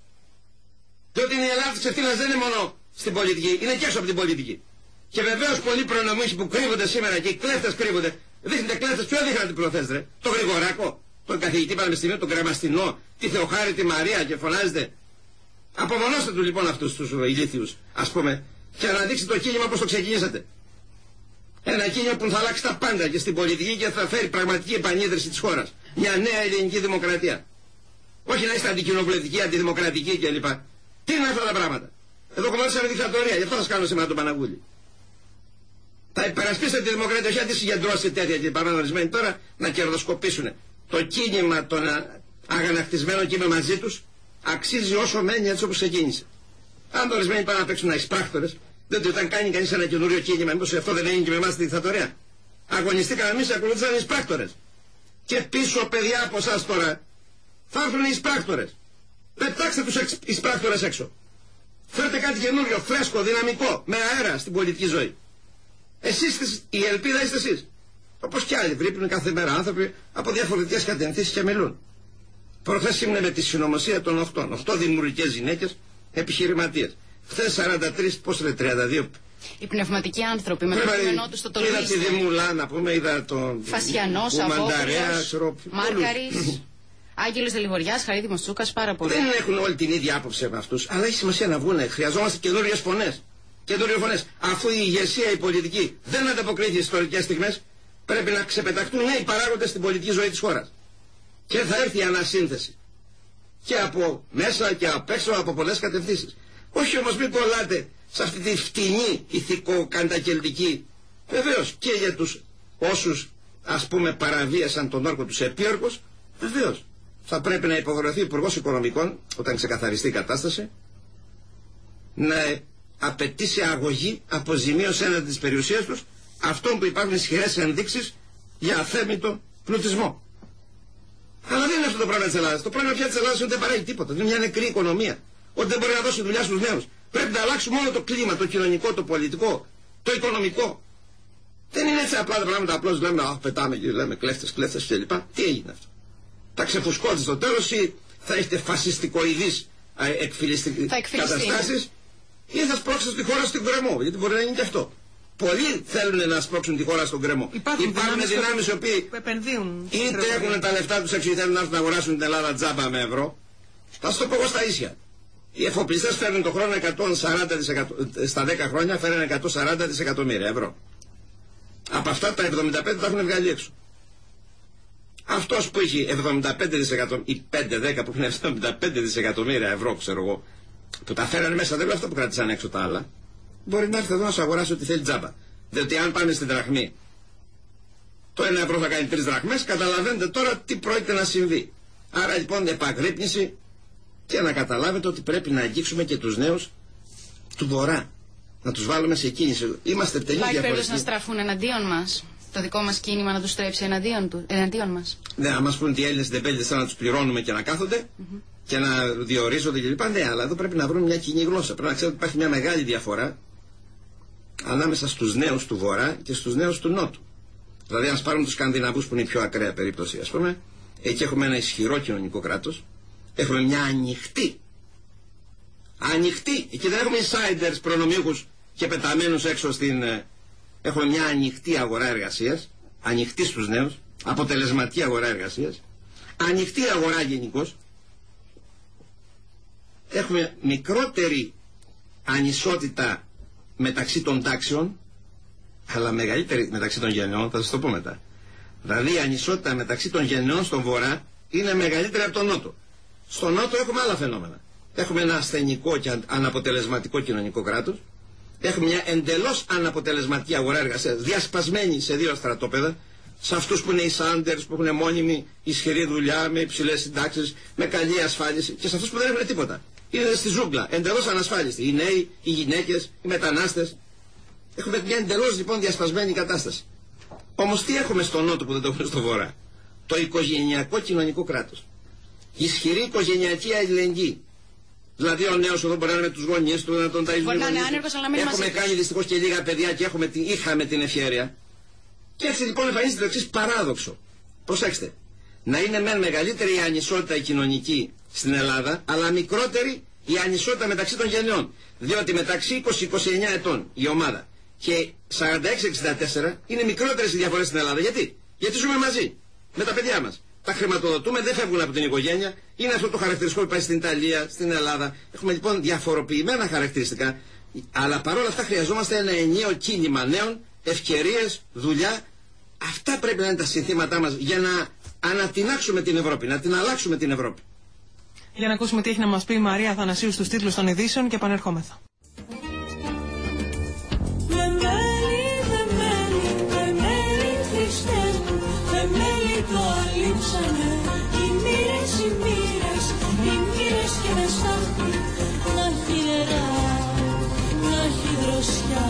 C: Διότι η Ελλάδα της ξεφτύλας δεν είναι μόνο στην πολιτική, είναι και έξω από την πολιτική. Και βεβαίως πολλοί προνομίοι που κρύβονται σήμερα και οι κλέφτες κρύβονται. Δείχνετε κλέφτες, ποιο δείχνατε την προθέσετε, ρε? Το Γρηγοράκο, τον καθηγητή πανεπιστημίου, τον Κρεμαστινό, τη Θεοχάρη, τη Μαρία και φωνάζετε. Απομονώστε του λοιπόν αυτούς τους ηλίθιους, ας πούμε, και αναδείξτε το κίνημα όπως το ξεκινήσατε. Ένα κίνημα που θα αλλάξει τα πάντα και στην πολιτική και θα φέρει πραγματική επανίδρυση της χώρας. Μια νέα ελληνική δημοκρατία. Όχι να είστε αντικοινοβουλευτικοί, αντιδημοκρατικοί κλπ. Τι είναι αυτά τα πράγματα? Εδώ κομμάτισαμε δικτατορία, γι' αυτό θα σας κάνω σήμερα τον Παναγούλη. Θα υπερασπίσετε τη δημοκρατία, όχι να τη συγκεντρώσετε τέτοια και παρανορισμένοι τώρα να κερδοσκοπήσουν. Το κίνημα των αγανακτισμένων και είμαι μαζί τους αξίζει όσο μένει έτσι όπως ξεκίνησε. Αν το ορισμένοι πάνε να παίξουν να εισπράκτορες, δεν το ήταν κάνει κανείς ένα καινούριο κίνημα, μήπως αυτό δεν έγινε και με εμάς τη δικτατορία? Αγωνιστήκαμε εμείς, ακολουθήσαν οι εισπράκτορες. Και πίσω παιδιά από εσάς τώρα θα έρθουν οι εισπράκτορες. Πετάξτε τους εισπράκτορες έξω. Φέρτε κάτι καινούριο, φρέσκο, δυναμικό, με αέρα στην πολιτική ζωή. Εσείς η ελπίδα είστε εσείς. Όπως και άλλοι βρίπουν κάθε μέρα άνθρωποι από διαφορετικές κατευθύνσεις και μιλούν. Προχθές ήμουν με τη συνωμοσία των οχτώ. οχτώ δημιουργικές γυναίκες επιχειρηματίες. Χθες σαράντα τρεις, πώς είναι τριάντα δύο.
B: Οι πνευματικοί άνθρωποι με το κείμενό του στο τολμήσι.
C: Είδα τη Δημουλά να πούμε, είδα τον
B: Φασιανός, Αβόπουλος, Μάρκαρης, Άγγελος Δελιβοριάς, Χαρίδημος Τσούκας, πάρα πολύ.
C: Δεν έχουν όλη την ίδια άποψη με αυτούς, αλλά έχει σημασία να βγουν. Χρειαζόμαστε καινούριες φωνές. Καινούριες φωνές. Αφού η ηγεσία, η πολιτική δεν ανταποκρίθηκε στις ιστορικές στιγμές, πρέπει να ξεπεταχτούν νέοι παράγοντες στην πολιτική ζωή της χώρας. Και θα έρθει η ανασύνθεση. Και από μέσα και απ' έξω από πολλές κατευθύνσεις. Όχι όμως μην κολλάτε σε αυτή τη φτηνή ηθικοκαντακελτική. Βεβαίως και για τους όσους ας πούμε παραβίασαν τον όρκο τους επίορκος, βεβαίως θα πρέπει να υποχρεωθεί ο Υπουργός Οικονομικών όταν ξεκαθαριστεί η κατάσταση να απαιτήσει αγωγή, αποζημίωση έναντι της περιουσίας τους αυτών που υπάρχουν ισχυρές ενδείξεις για αθέμητο πλουτισμό. Αλλά δεν είναι αυτό το πρόβλημα της Ελλάδας. Το πρόβλημα πια της Ελλάδας είναι ότι δεν παράγει τίποτα. Είναι μια νεκρή οικονομία. Ότι δεν μπορεί να δώσει δουλειά στους νέους. Πρέπει να αλλάξουμε όλο το κλίμα, το κοινωνικό, το πολιτικό, το οικονομικό. Δεν είναι έτσι απλά τα πράγματα. Απλώς λέμε, αχ, πετάμε και λέμε κλέφτες, κλέφτες κλπ. Τι έγινε αυτό? Θα ξεφουσκώτε στο τέλος ή θα έχετε φασιστικοειδείς εκφυλιστικές καταστάσεις ή θα σπρώξετε τη χώρα στην κρεμό. Γιατί μπορεί να είναι και αυτό. Πολλοί θέλουν να σπρώξουν τη χώρα στον κρεμό.
D: Υπάρχουν,
C: Υπάρχουν δυνάμεις οι οποίοι
D: επενδύουν.
C: Είτε έχουν τα λεφτά τους έξω ή θέλουν να έρθουν να αγοράσουν την Ελλάδα τζάμπα με ευρώ. Θα σου το πω εγώ στα ίσια. Οι εφοπλιστές φέρνουν το χρόνο εκατόν σαράντα δισεκατομμύρια, στα δέκα χρόνια φέρνουν εκατόν σαράντα δισεκατομμύρια ευρώ. Από αυτά τα εβδομήντα πέντε τα έχουν βγάλει έξω. Αυτός που έχει εβδομήντα πέντε δισεκατομμύρια ή πέντε δέκα που έχουν εβδομήντα πέντε δισεκατομμύρια ευρώ, ξέρω εγώ, που τα φέρανε μέσα, δεν είναι αυτό που κράτησαν έξω τα άλλα, μπορεί να έρθει εδώ να σου αγοράσει ό,τι θέλει τζάμπα. Διότι αν πάνε στην δραχμή, το ένα ευρώ θα κάνει τρεις δραχμές, καταλαβαίνετε τώρα τι πρόκειται να συμβεί. Άρα λοιπόν επαγρύπνηση και να καταλάβετε ότι πρέπει να αγγίξουμε και τους νέους του Βορρά. Να τους βάλουμε σε κίνηση. Είμαστε τελείως διαφορετικοί.
B: Υπάρχει περίπτωση να στραφούν εναντίον μας. Το δικό μας κίνημα να τους στρέψει εναντίον, του, εναντίον μας.
C: Ναι, να μας πούν ότι οι Έλληνες τεμπέληδες να τους πληρώνουμε και να κάθονται mm-hmm. και να διορίζονται κλπ. Ναι, αλλά εδώ πρέπει να βρούμε μια κοινή γλώσσα. Πρέπει να ξέρετε ότι υπάρχει μια μεγάλη διαφορά ανάμεσα στους νέους του Βορρά και στους νέους του Νότου. Δηλαδή, αν πάρουμε τους Σκανδιναβούς που είναι η πιο ακραία περίπτωση, ας πούμε, εκεί έχουμε ένα ισχυρό κοινωνικό κράτος. Έχουμε μια ανοιχτή. Ανοιχτή. Και δεν έχουμε insiders, προνομίχους και πεταμένους έξω στην. Έχουμε μια ανοιχτή αγορά εργασίας. Ανοιχτή στους νέους. Αποτελεσματική αγορά εργασίας. Ανοιχτή αγορά γενικώς. Έχουμε μικρότερη ανισότητα μεταξύ των τάξεων, αλλά μεγαλύτερη μεταξύ των γενναιών. Θα σας το πω μετά. Δηλαδή η ανισότητα μεταξύ των γενναιών στον Βορρά είναι μεγαλύτερη από τον Νότο. Στον Νότο έχουμε άλλα φαινόμενα. Έχουμε ένα ασθενικό και αναποτελεσματικό κοινωνικό κράτος. Έχουμε μια εντελώς αναποτελεσματική αγορά εργασίας, διασπασμένη σε δύο στρατόπεδα. Σε αυτούς που είναι οι Σάντερς, που έχουν μόνιμη ισχυρή δουλειά, με υψηλές συντάξεις, με καλή ασφάλιση, και σε αυτούς που δεν έχουν τίποτα. Είναι στη ζούγκλα, εντελώς ανασφάλιστοι. Οι νέοι, οι γυναίκες, οι μετανάστες. Έχουμε μια εντελώς λοιπόν διασπασμένη κατάσταση. Όμως τι έχουμε στον Νότο που δεν το έχουμε στο Βορρά? Το οικογενειακό κοινωνικό κράτος. Ισχυρή οικογενειακή αλληλεγγύη. Δηλαδή ο νέος εδώ μπορεί να είναι με τους γονείς του, να τον ταΐζουν.
B: Μπορεί να είναι άνεργος, αλλά να μην
C: Έχουμε
B: μας
C: κάνει δυστυχώς και λίγα παιδιά και έχουμε, είχαμε την ευχέρεια. Και έτσι λοιπόν εμφανίζεται το εξής παράδοξο. Προσέξτε. Να είναι μεν μεγαλύτερη η ανισότητα η κοινωνική στην Ελλάδα, αλλά μικρότερη η ανισότητα μεταξύ των γενναιών. Διότι μεταξύ είκοσι με είκοσι εννέα ετών η ομάδα και σαράντα έξι με εξήντα τέσσερα είναι μικρότερες οι διαφορές στην Ελλάδα. Γιατί? Γιατί ζούμε μαζί με τα παιδιά μας. Τα χρηματοδοτούμε, δεν φεύγουν από την οικογένεια. Είναι αυτό το χαρακτηριστικό που υπάρχει στην Ιταλία, στην Ελλάδα. Έχουμε λοιπόν διαφοροποιημένα χαρακτηριστικά. Αλλά παρόλα αυτά χρειαζόμαστε ένα ενιαίο κίνημα νέων, ευκαιρίες, δουλειά. Αυτά πρέπει να είναι τα συνθήματά μας για να ανατινάξουμε την Ευρώπη, να την αλλάξουμε την Ευρώπη.
D: Για να ακούσουμε τι έχει να μας πει η Μαρία Αθανασίου στους τίτλους των ειδήσεων και επανερχόμεθα.
E: Το αλείψανε οι μοίρες, οι μοίρες, οι μοίρες και με στάχτη να έχει νερά, να έχει δροσιά.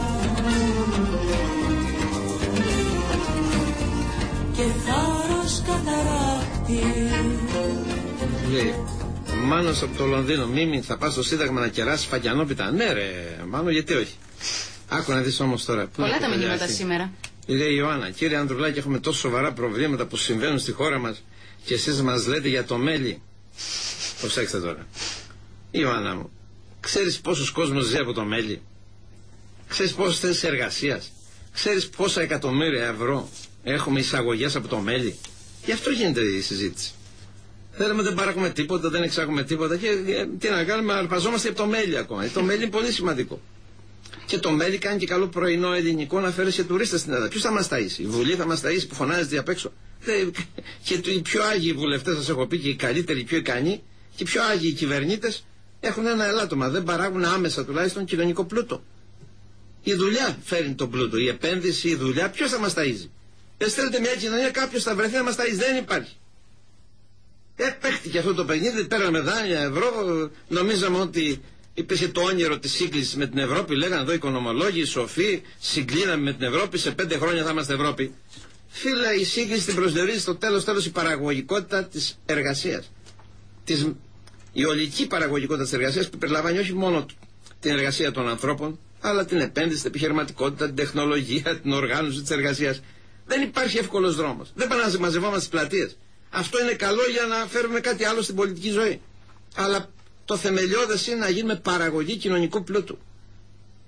E: Και θάρρος καταράκτη.
C: Λέει, Μάνος από το Λονδίνο, Μίμη, θα πας στο Σύνταγμα να κεράσεις φαγιανόπιτα. Ναι ρε Μάνο, γιατί όχι. Άκου να δεις όμως τώρα.
B: Πολλά τα μηνύματα σήμερα.
C: Λέει η Ιωάννα, κύριε Ανδρουλάκη, έχουμε τόσο σοβαρά προβλήματα που συμβαίνουν στη χώρα μας και εσείς μας λέτε για το μέλι. Προσέξτε τώρα. Ιωάννα μου, ξέρεις πόσος κόσμος ζει από το μέλι? Ξέρεις πόσες θέσεις εργασίας? Ξέρεις πόσα εκατομμύρια ευρώ έχουμε εισαγωγές από το μέλι? Γι' αυτό γίνεται η συζήτηση. Θέλουμε, δεν παράγουμε τίποτα, δεν εξάγουμε τίποτα και, και τι να κάνουμε, αρπαζόμαστε από το μέλι ακόμα. Το μέλι είναι πολύ σημαντικό. Και το μέλι κάνει και καλό πρωινό ελληνικό να φέρει σε τουρίστες στην Ελλάδα. Ποιος θα μας ταΐσει? Η Βουλή θα μας ταΐσει που φωνάζεται απ' έξω? Και οι πιο άγιοι βουλευτές, σας έχω πει, και οι καλύτεροι, οι πιο ικανοί και οι πιο άγιοι κυβερνήτες έχουν ένα ελάττωμα. Δεν παράγουν άμεσα τουλάχιστον κοινωνικό πλούτο. Η δουλειά φέρνει τον πλούτο. Η επένδυση, η δουλειά. Ποιος θα μας ταΐζει? Δεν στέλνετε μια κοινωνία, κάποιος θα βρεθεί να μας ταΐζει. Δεν υπάρχει. Επέχτηκε αυτό το παιχνίδι, πέραμε δάνεια, ευρώ, νομίζαμε ότι υπήρχε το όνειρο της σύγκλησης με την Ευρώπη. Λέγανε εδώ οικονομολόγοι, σοφοί, συγκλίναμε με την Ευρώπη, σε πέντε χρόνια θα είμαστε Ευρώπη. Φίλε, η σύγκληση την προσδιορίζει στο τέλος τέλος η παραγωγικότητα της εργασίας. Της, η ολική παραγωγικότητα της εργασίας που περιλαμβάνει όχι μόνο την εργασία των ανθρώπων, αλλά την επένδυση, την επιχειρηματικότητα, την τεχνολογία, την οργάνωση της εργασίας. Δεν υπάρχει εύκολος δρόμος. Δεν πάμε να μαζευόμαστε στις πλατείες. Αυτό είναι καλό για να φέρουμε κάτι άλλο στην πολιτική ζωή. Αλλά το θεμελιώδες είναι να γίνουμε παραγωγή κοινωνικού πλούτου.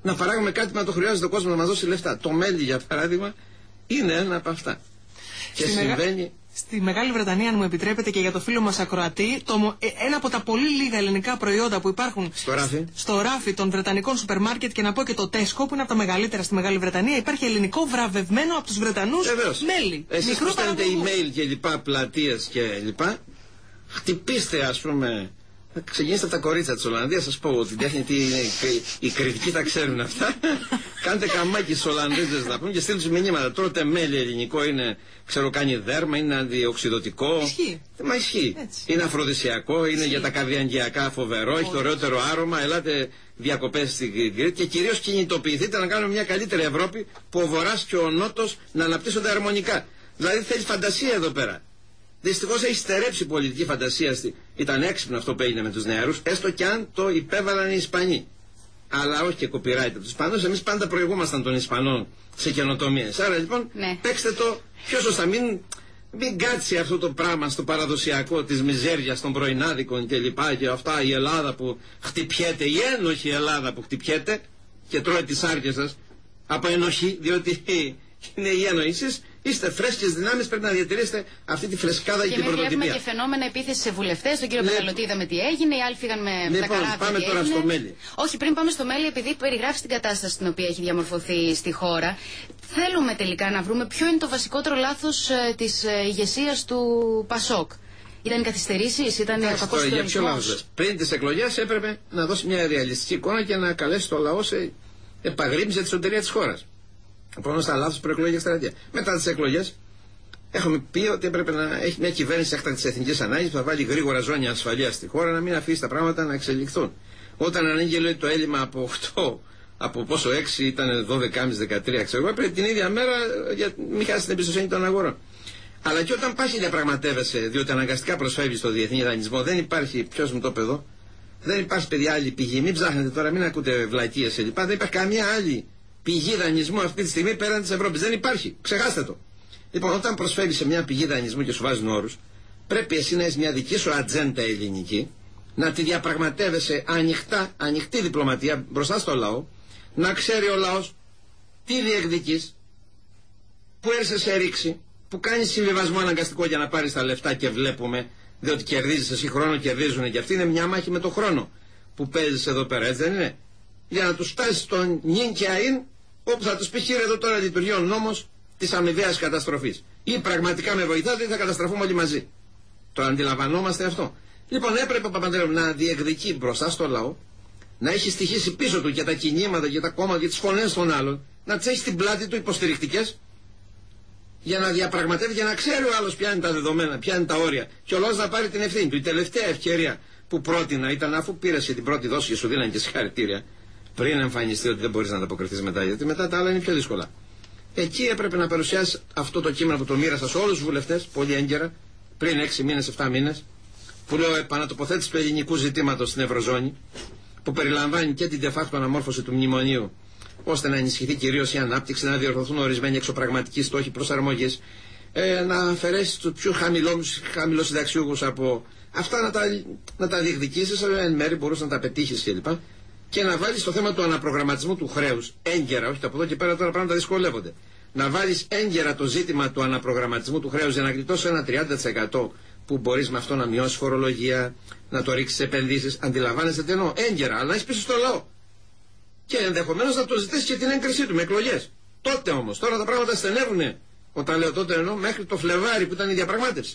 C: να παράγουμε κάτι που να το χρειάζεται ο κόσμος να μας δώσει λεφτά. Το μέλι, για παράδειγμα, είναι ένα από αυτά. Και
D: Στη
C: συμβαίνει.
D: Μεγα... Στη Μεγάλη Βρετανία, αν μου επιτρέπετε και για το φίλο μας ακροατή, το... ένα από τα πολύ λίγα ελληνικά προϊόντα που υπάρχουν
C: στο ράφι,
D: στο ράφι των βρετανικών σούπερ μάρκετ, και να πω και το Tesco, που είναι από τα μεγαλύτερα στη Μεγάλη Βρετανία, υπάρχει ελληνικό βραβευμένο από τους Βρετανούς μέλι.
C: Εσείς που στέλνετε email και λοιπά, πλατείες και λοιπά, χτυπήστε, ας πούμε. Ξεκινήστε από τα κορίτσια της Ολλανδίας, σας πω ότι τέχνη, τι είναι, οι κριτικοί τα ξέρουν αυτά. Κάντε καμάκι στις Ολλανδίζες να πούμε και στείλτε τους μηνύματα. Τρώτε μέλι ελληνικό, είναι, ξέρω, κάνει δέρμα, είναι αντιοξυδοτικό.
D: Ισχύει.
C: Μα ισχύει.
D: Έτσι.
C: Είναι αφροδισιακό, είναι
D: Ισχύει.
C: για τα καρδιαγγειακά φοβερό, έχει το ωραιότερο άρωμα. Ελάτε διακοπές στην Κρήτη και κυρίως κινητοποιηθείτε να κάνουμε μια καλύτερη Ευρώπη που ο Βορράς και ο Νότος να αναπτύσσονται αρμονικά. Δηλαδή θέλει φαντασία εδώ πέρα. Δυστυχώς έχει στερέψει η πολιτική φαντασία. Ήταν έξυπνο αυτό που έγινε με τους νεαρούς, έστω και αν το υπέβαλαν οι Ισπανοί. Αλλά όχι και copyright από τους Ισπανούς. Εμείς πάντα προηγούμασταν των Ισπανών σε καινοτομίες. Άρα λοιπόν, ναι, παίξτε το πιο σωστά. Μην, μην κάτσει αυτό το πράγμα στο παραδοσιακό της μιζέριας των πρωινάδικων και λοιπά. Και αυτά η Ελλάδα που χτυπιέται, η ένοχη Ελλάδα που χτυπιέται και τρώει τις άρκες σας από ενοχή, διότι είναι η ένοχη. Είστε φρέσκες δυνάμεις, πρέπει να διατηρήσετε αυτή τη φρεσκάδα και την πρωτοτυπία.
B: Έχουμε και φαινόμενα επίθεση σε βουλευτές. Τον κύριο Πεταλωτή είδαμε τι έγινε, οι άλλοι φύγαν με
C: λοιπόν,
B: τα καράβια.
C: Πάμε τώρα έγινε. στο μέλι.
B: Όχι, πριν πάμε στο μέλι, επειδή περιγράφει την κατάσταση την οποία έχει διαμορφωθεί στη χώρα, θέλουμε τελικά να βρούμε ποιο είναι το βασικότερο λάθος ε, της ε, ηγεσίας του Πασόκ. Ήταν οι καθυστερήσεις, ήταν ο κακός συντονισμός.
C: Πριν τις εκλογές έπρεπε να δώσει μια ρεαλιστική εικόνα και να καλέσει το λαό σε επαγρύπνηση για τη σωτηρία της χώρας. Πρόνο στα λάθος προεκλογική εκστρατεία. Μετά τις εκλογές, έχουμε πει ότι έπρεπε να έχει μια κυβέρνηση έκτακτης εθνικής ανάγκης που θα βάλει γρήγορα ζώνια ασφαλείας στη χώρα, να μην αφήσει τα πράγματα να εξελιχθούν. Όταν ανοίγει, λέει, το έλλειμμα από οκτώ, από πόσο έξι ήταν δώδεκα κόμμα πέντε δεκατρία, ξέρω εγώ, πρέπει την ίδια μέρα για μην χάσει την εμπιστοσύνη των αγορών. Αλλά και όταν πας και διαπραγματεύεσαι, διότι αναγκαστικά προσφεύγει στο διεθνή δανεισμό, δεν υπάρχει, ποιος μου το παιδό, δεν υπάρχει, παιδιά, άλλη πηγή. Μην ψάχνετε τώρα, μην ακούτε βλακίες κλπ. Δεν υπάρχει καμία άλλη πηγή δανεισμού αυτή τη στιγμή πέραν της Ευρώπης. Δεν υπάρχει. Ξεχάστε το. Λοιπόν, όταν προσφέρεις σε μια πηγή δανεισμού και σου βάζουν όρους, πρέπει εσύ να έχεις μια δική σου ατζέντα ελληνική, να τη διαπραγματεύεσαι ανοιχτά, ανοιχτή διπλωματία μπροστά στο λαό, να ξέρει ο λαός τι διεκδικείς, που έρθεις σε ρήξη, που κάνεις συμβιβασμό αναγκαστικό για να πάρεις τα λεφτά και βλέπουμε, διότι κερδίζεις εσύ χρόνο, κερδίζουν και αυτοί. Είναι μια μάχη με το χρόνο που παίζεις εδώ πέρα, έτσι δεν είναι? Για να τους φτάσεις στον νυν και αΐν, όπου θα τους πει, χείρε, εδώ τώρα λειτουργεί ο νόμος της αμοιβαίας καταστροφής. Ή πραγματικά με βοηθάτε ή θα καταστραφούμε όλοι μαζί. Το αντιλαμβανόμαστε αυτό? Λοιπόν, έπρεπε ο Παπανδρέου να διεκδικεί μπροστά στο λαό, να έχει στοιχήσει πίσω του και τα κινήματα και τα κόμματα και τις φωνές των άλλων, να τις έχει στην πλάτη του υποστηρικτικές, για να διαπραγματεύει και να ξέρει ο άλλος ποια είναι τα δεδομένα, ποια είναι τα όρια. Και ο λαός να πάρει την ευθύνη του. Η τελευταία ευκαιρία που πρότεινα ήταν, αφού πήρες την πρώτη δόση και σου δίνανε και συγχαρητήρια, πριν εμφανιστεί ότι δεν μπορείς να ανταποκριθείς μετά, γιατί μετά τα άλλα είναι πιο δύσκολα. Εκεί έπρεπε να παρουσιάσει αυτό το κείμενο που το μοίρασα σε όλους τους βουλευτές, πολύ έγκαιρα, πριν έξι μήνες, επτά μήνες, που λέω επανατοποθέτηση του ελληνικού ζητήματος στην Ευρωζώνη, που περιλαμβάνει και την de facto αναμόρφωση του μνημονίου, ώστε να ενισχυθεί κυρίως η ανάπτυξη, να διορθωθούν ορισμένοι εξωπραγματικοί στόχοι προσαρμογής, ε, να αφαιρέσει τους πιο χαμηλοσυνταξιούχους από αυτά, να τα, να τα διεκδικήσεις, εν μέρει μπορούσε να τα πετύχεις κλπ. Και να βάλεις το θέμα του αναπρογραμματισμού του χρέους έγκαιρα, όχι από εδώ και πέρα τώρα πράγματα δυσκολεύονται. Να βάλεις έγκαιρα το ζήτημα του αναπρογραμματισμού του χρέους για να γλιτώσεις ένα τριάντα τοις εκατό που μπορείς με αυτό να μειώσεις φορολογία, να το ρίξεις επενδύσεις. Αντιλαμβάνεσαι τι εννοώ? Έγκαιρα, αλλά να είσαι πίσω στο λαό. Και ενδεχομένως να το ζητήσεις και την έγκρισή του με εκλογές. Τότε όμως, τώρα τα πράγματα στενεύουνε. Όταν λέω τότε εννοώ μέχρι το Φλεβάρι που ήταν η διαπραγμάτευση.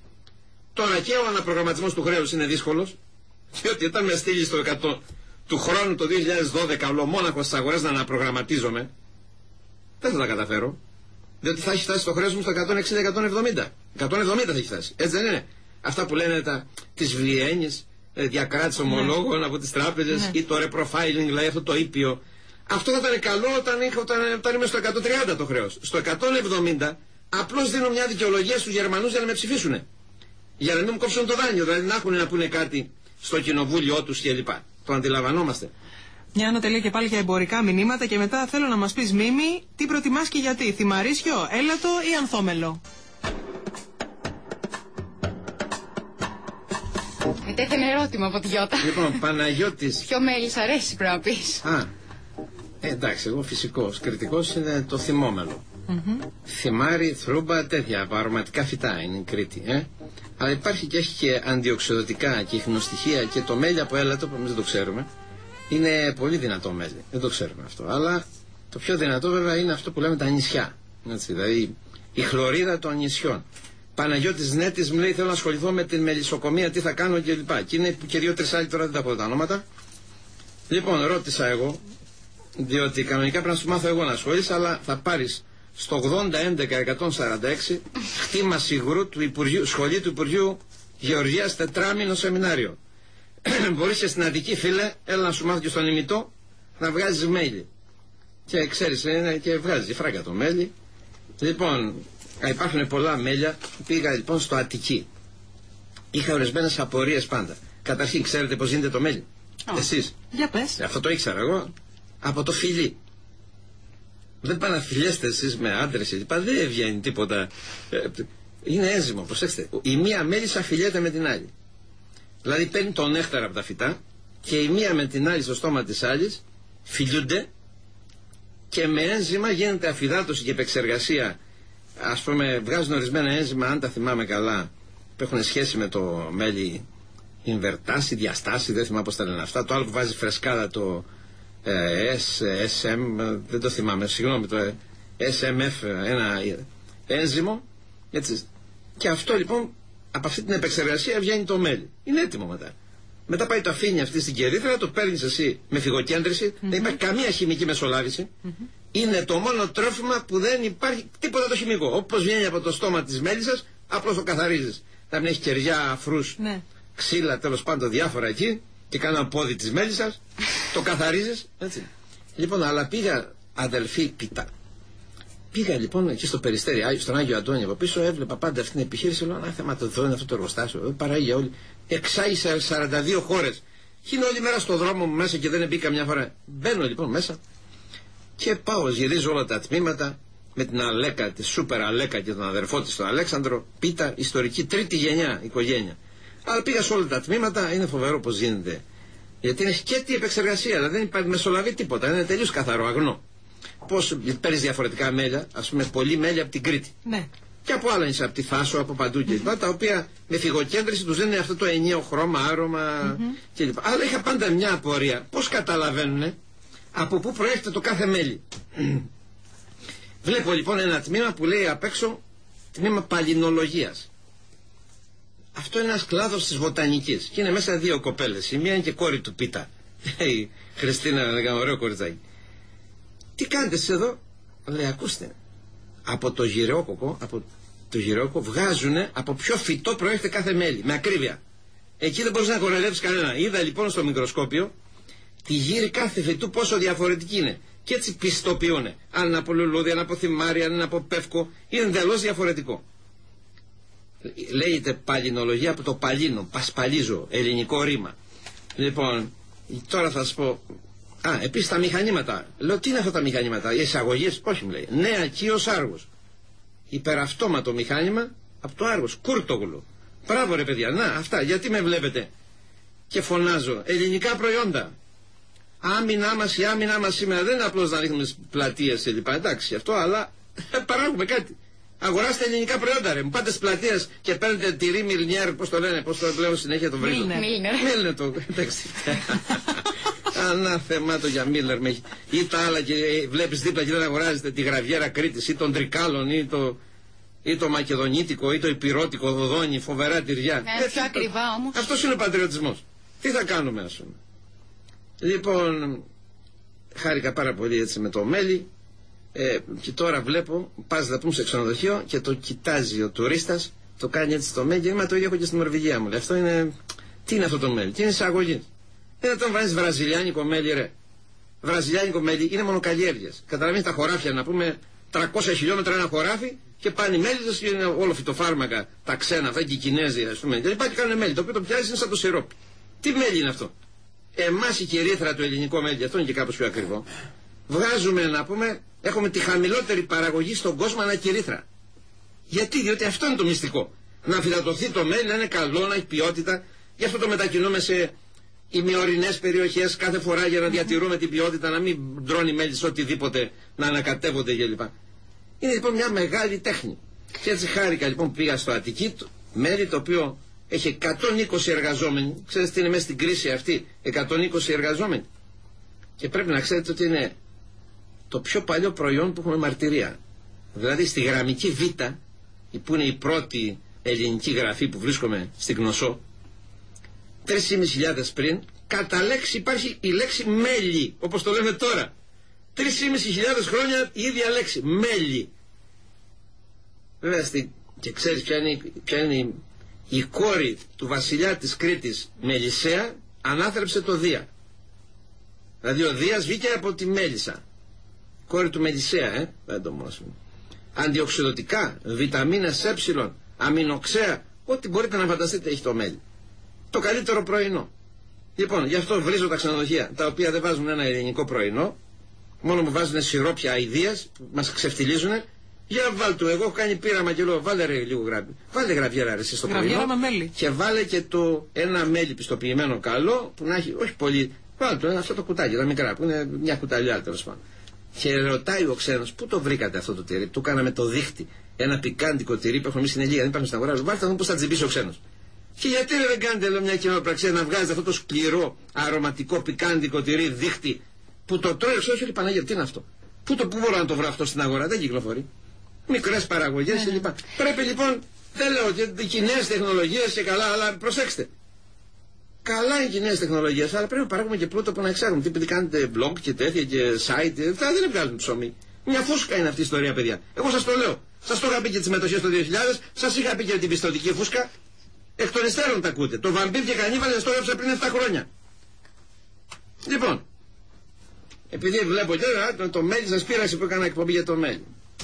C: Τώρα και ο αναπρογραμματισμός του χρέους είναι δύσκολος, διότι όταν με στείλει στο εκατό του χρόνου το δύο χιλιάδες δώδεκα ολομόναχος στις αγορές να αναπρογραμματίζομαι, δεν θα τα καταφέρω. Διότι θα έχει φτάσει το χρέος μου στο εκατόν εξήντα με εκατόν εβδομήντα. εκατόν εβδομήντα θα έχει φτάσει. Έτσι δεν είναι? Αυτά που λένε τα, τις βλιένιες, διακράτηση ομολόγων, ναι, από τις τράπεζες, ναι, ή το reprofiling, δηλαδή αυτό το ήπιο. Αυτό θα ήταν καλό όταν, είχα, όταν, όταν είμαι στο εκατόν τριάντα το χρέος. Στο εκατόν εβδομήντα απλώς δίνω μια δικαιολογία στους Γερμανούς για να με ψηφίσουν. Για να μην μου κόψουν το δάνειο, δηλαδή να έχουν να πούνε κάτι στο κοινοβούλιο τους κλπ. Το αντιλαμβανόμαστε?
D: Μια ανατελεία και πάλι για εμπορικά μηνύματα και μετά θέλω να μας πεις, Μίμη, τι προτιμάς και γιατί? Θυμαρίσιο, έλατο ή ανθόμελο?
B: Ετέθενε ερώτημα από τη Γιώτα.
C: Λοιπόν, Παναγιώτης.
B: Ποιο μέλι σ' αρέσει πρέπει να πεις?
C: Α, Ε, εντάξει, εγώ φυσικός. Κρητικός είναι το θυμόμενο. Mm-hmm. Θυμάρι, θρούμπα, τέτοια αρωματικά φυτά είναι η Κρήτη. Ε? Αλλά υπάρχει και έχει και αντιοξυδοτικά και ιχνοστοιχεία και το μέλι από έλατο που εμείς δεν το ξέρουμε. Είναι πολύ δυνατό μέλι. Δεν το ξέρουμε αυτό. Αλλά το πιο δυνατό βέβαια είναι αυτό που λέμε τα νησιά. Έτσι, δηλαδή η χλωρίδα των νησιών. Παναγιώτης Νέτης μου λέει: θέλω να ασχοληθώ με την μελισσοκομεία, τι θα κάνω κλπ. Και, και είναι και δύο-τρεις άλλοι, τώρα δεν τα πω τα ονόματα. Λοιπόν, ρώτησα εγώ, διότι κανονικά πρέπει να σου μάθω εγώ να ασχολείσαι, αλλά θα πάρεις στο ογδόντα έντεκα εκατόν σαράντα έξι χτήμα Σιγουρού του Υπουργείου, σχολή του Υπουργείου Γεωργίας, τετράμινο σεμινάριο. Μπορείς και στην Αττική, φίλε, έλα να σου μάθω και στον ημιτό να βγάζεις μέλι. Και ξέρεις, είναι, και βγάζει φράγκα το μέλι. Λοιπόν, υπάρχουν πολλά μέλια. Πήγα λοιπόν στο Αττική. Είχα ορισμένες απορίες πάντα. Καταρχήν, ξέρετε πώς γίνεται το μέλι? Oh. Εσείς?
D: Για πες.
C: Αυτό το ήξερα εγώ. Από το φιλί. Δεν πάνε να φιλιέστε εσείς με άντρες κλπ. Δεν βγαίνει τίποτα. Είναι ένζυμο, προσέξτε. Η μία μέλισσα φιλιέται με την άλλη. Δηλαδή παίρνει τον νέκταρα από τα φυτά και η μία με την άλλη στο στόμα της άλλης φιλιούνται και με ένζυμα γίνεται αφυδάτωση και επεξεργασία. Ας πούμε, βγάζουν ορισμένα ένζυμα, αν τα θυμάμαι καλά, που έχουν σχέση με το μέλι, ινβερτάση, διαστάση, δεν θυμάμαι πώς τα λένε αυτά. Το άλλο που βάζει φρεσκάδα, το ε, ες εμ, δεν το θυμάμαι, συγγνώμη, το ες εμ εφ, ένα ένζυμο. Έτσι. Και αυτό λοιπόν, από αυτή την επεξεργασία βγαίνει το μέλι. Είναι έτοιμο μετά. Μετά πάει το αφήνει αυτή στην κερίτρα, το παίρνει εσύ με φυγοκέντρηση, mm-hmm. δεν υπάρχει καμία χημική μεσολάβηση. Mm-hmm. Είναι το μόνο τρόφιμα που δεν υπάρχει τίποτα το χημικό. Όπως βγαίνει από το στόμα της μέλισσας, απλώς το καθαρίζεις. Θα μην έχει κεριά, αφρούς, ναι. ξύλα, τέλος πάντων διάφορα εκεί, και κάνα πόδι της μέλισσας, το καθαρίζεις. Έτσι. Λοιπόν, αλλά πήγα, αδελφή, πίτα. Πήγα λοιπόν εκεί στο Περιστέρι, στον Άγιο Αντώνιο από πίσω, έβλεπα πάντα αυτή την επιχείρηση. Λέω: να θέμα το δω, είναι αυτό το εργοστάσιο. Παράγει όλοι. Εξάγει σε σαράντα δύο χώρες. Και είναι όλη μέρα στο δρόμο μου μέσα και δεν μπήκα μια φορά. Μπαίνω λοιπόν μέσα και πάω, γυρίζω όλα τα τμήματα με την Αλέκα, τη Σούπερ Αλέκα και τον αδερφό της, τον Αλέξανδρο. Πίτα, ιστορική, τρίτη γενιά οικογένεια. Αλλά πήγα σε όλα τα τμήματα, είναι φοβερό πώς γίνεται. Γιατί έχει και την επεξεργασία, δηλαδή δεν υπάρχει μεσολαβή τίποτα, είναι τελείως καθαρό, αγνό. Πώς παίρνεις διαφορετικά μέλια, ας πούμε, πολλή μέλια από την Κρήτη. Ναι. Και από άλλα νησιά, από τη Θάσο, από παντού κλπ. Mm-hmm. Τα οποία με φυγοκέντρηση τους δίνουν αυτό το ενιαίο χρώμα, άρωμα mm-hmm. κλπ. Αλλά είχα πάντα μια απορία. Πώς καταλαβαίνουν από πού προέρχεται το κάθε μέλι. Βλέπω λοιπόν ένα τμήμα που λέει απ' έξω τμήμα παλινολογίας. Αυτό είναι ένας κλάδος της βοτανικής. Και είναι μέσα δύο κοπέλες. Η μία είναι και κόρη του Πίτα. Η Χριστίνα, ένα ωραίο κοριτσάκι. Τι κάνετε εσείς εδώ? Λέει: ακούστε. Από το γυρεόκοκο, από το γυρεόκοκο βγάζουνε από ποιο φυτό προέρχεται κάθε μέλι, με ακρίβεια. Εκεί δεν μπορείς να κοροϊδεύεις κανένα. Είδα λοιπόν στο μικροσκόπιο τη γύρι κάθε φυτού πόσο διαφορετική είναι. Και έτσι πιστοποιούνε. Αν είναι από λουλούδι, αν από θυμάρι, αν είναι από πεύκο, είναι εντελώς διαφορετικό. Λέγεται παλινολογία από το παλίνο, πασπαλίζω, ελληνικό ρήμα. Λοιπόν, τώρα θα σας πω. Α, επίσης τα μηχανήματα. Λέω: τι είναι αυτά τα μηχανήματα, οι εισαγωγές? Όχι, μου λέει. Νέα Κύος Άργος. Υπεραυτόματο μηχάνημα από το Άργος. Κούρτογλου. Μπράβο ρε παιδιά. Να, αυτά. Γιατί με βλέπετε και φωνάζω? Ελληνικά προϊόντα. Άμυνά μας, η άμυνά μας σήμερα δεν είναι απλώς να ρίχνουμε πλατείες κλπ. Εντάξει, αυτό, αλλά παράγουμε κάτι. Αγοράστε ελληνικά προϊόντα, ρε. Μου πάτε στις πλατείες και παίρνετε τυρί Μιλνιέρ, πώς το λένε, πώς το πλέον συνέχεια το βρίζω. Μίλνερ το. Εντάξει. Ανάθεμά το για Μίλλερ με... ή τα άλλα, και βλέπεις δίπλα και δεν αγοράζετε τη γραβιέρα Κρήτης ή τον Τρικάλων ή το, ή το Μακεδονίτικο ή το Υπηρώτικο Δοδόνι, φοβερά τυριά.
B: Ναι, ε, πιο ακριβά όμως.
C: Αυτός είναι ο πατριωτισμός. Τι θα κάνουμε, ας πούμε? Λοιπόν, χάρηκα πάρα πολύ έτσι με το μέλι. Ε, και τώρα βλέπω, πας να πούμε σε ξενοδοχείο και το κοιτάζει ο τουρίστας, το κάνει έτσι το μέλι. Μα το ίδιο έχω και στην Νορβηγία, μου λέει. Αυτό είναι. Τι είναι αυτό το μέλι? Τι είναι εισαγωγή? Δεν θα τον βάζεις βραζιλιάνικο μέλι, ρε. Βραζιλιάνικο μέλι είναι μονοκαλλιέργειες. Καταλαβαίνεις, τα χωράφια, να πούμε τριακόσια χιλιόμετρα ένα χωράφι και πάνε μέλισσες και είναι όλο φυτοφάρμακα, τα ξένα, αυτά και οι Κινέζοι, ας πούμε. Και υπάρχει κάνουν μέλι, το οποίο το πιάζει είναι σαν το σιρόπι. Τι μέλι είναι αυτό? Εμάς η κυρίθρα του ελληνικού μέλι, αυτό είναι και κάπως πιο ακριβό. Βγάζουμε, να πούμε, έχουμε τη χαμηλότερη παραγωγή στον κόσμο ανά κυρίθρα. Γιατί? Διότι αυτό είναι το μυστικό. Να φυτατωθεί το μέλι, να είναι καλό, να έχει ποιότητα. Γι' αυτό το μετακινούμε σε ημιορεινές περιοχές κάθε φορά για να διατηρούμε την ποιότητα, να μην ντρώνει μέλη σε οτιδήποτε, να ανακατεύονται κλπ. Είναι λοιπόν μια μεγάλη τέχνη. Και έτσι χάρηκα λοιπόν που πήγα στο Αττική, μέρη το οποίο έχει εκατόν είκοσι εργαζόμενοι. Ξέρετε τι είναι μέσα στην κρίση αυτή, εκατόν είκοσι εργαζόμενοι. Και πρέπει να ξέρετε ότι είναι το πιο παλιό προϊόν που έχουμε μαρτυρία. Δηλαδή στη γραμμική Β, που είναι η πρώτη ελληνική γραφή που βρίσκομαι στην Κνωσό, τρεις χιλιάδες πεντακόσιους πριν, κατά λέξη υπάρχει η λέξη μέλι, όπως το λέμε τώρα. τρεις χιλιάδες πεντακόσιους χρόνια η ίδια λέξη, μέλι. Βέβαια, στη... και ξέρεις ποια είναι, ποια είναι η... η κόρη του βασιλιά της Κρήτης, Μελισσέα, ανάθρεψε το Δία. Δηλαδή ο Δίας βγήκε από τη Μέλισσα. Κόρη του Μελισσέα, ε, δεν το μόσουμε. Αντιοξυδοτικά, βιταμίνες ε, αμινοξέα, ό,τι μπορείτε να φανταστείτε έχει το μέλι. Το καλύτερο πρωινό. Λοιπόν, γι' αυτό βρίζω τα ξενοδοχεία, τα οποία δεν βάζουν ένα ελληνικό πρωινό, μόνο μου βάζουν σιρόπια αηδίας, που μας ξεφτιλίζουν. Για βάλ του, εγώ έχω κάνει πείραμα και λέω, βάλε ρε λίγο γραβι. Βάλε γραβιέρα ρε εσύ στο πρωινό. Και βάλε και το ένα μέλι πιστοποιημένο καλό, που να έχει, όχι πολύ, βάλε το, αυτό το κουτάκι, τα μικρά, που είναι μια κουταλιά τέλος πάντων. Και ρωτάει ο ξένος, πού το βρήκατε αυτό το τυρί, του κάναμε το δίχτυ. Ένα πικάντικο τυρί που έχουμε εμείς στην Ελίγα, δεν υπάρχουν στην αγορά. Βάλτε να δούμε πώς θα τζιμπήσει ο ξένος. Και γιατί δεν κάνετε λέω, μια κοινοπραξία να βγάζετε αυτό το σκληρό, αρωματικό, πικάντικο τυρί, δίχτυ, που το τρώει ο ξένος, όχι Παναγία, τι είναι αυτό. Πού, το, πού μπορώ να το βρω αυτό στην αγορά, δεν κυκλοφορεί. Μικρές παραγωγές κλπ. Yeah. Πρέπει λοιπόν, δεν λέω ότι οι κοινές τεχνολογίες και καλά, αλλά προσέξτε. Καλά οι κοινές τεχνολογίες, αλλά πρέπει να παράγουμε και πλούτο που να ξέρουμε. Τι, τι κάνετε blog και τέτοια και site, αυτά δεν βγάζουν ψωμί. Μια φούσκα είναι αυτή η ιστορία, παιδιά. Εγώ σας το λέω. Σας το είχα πει και τις μετοχές το δύο χιλιάδες, σας είχα πει και την πιστωτική φούσκα. Εκ των υστέρων τα ακούτε. Το Βαμπύρ και Κανίβαλες το έγραψα πριν επτά χρόνια. Λοιπόν, επειδή βλέπω τώρα το, το μέλι σας πείρασε που έκανα εκπομπή για το μέλι.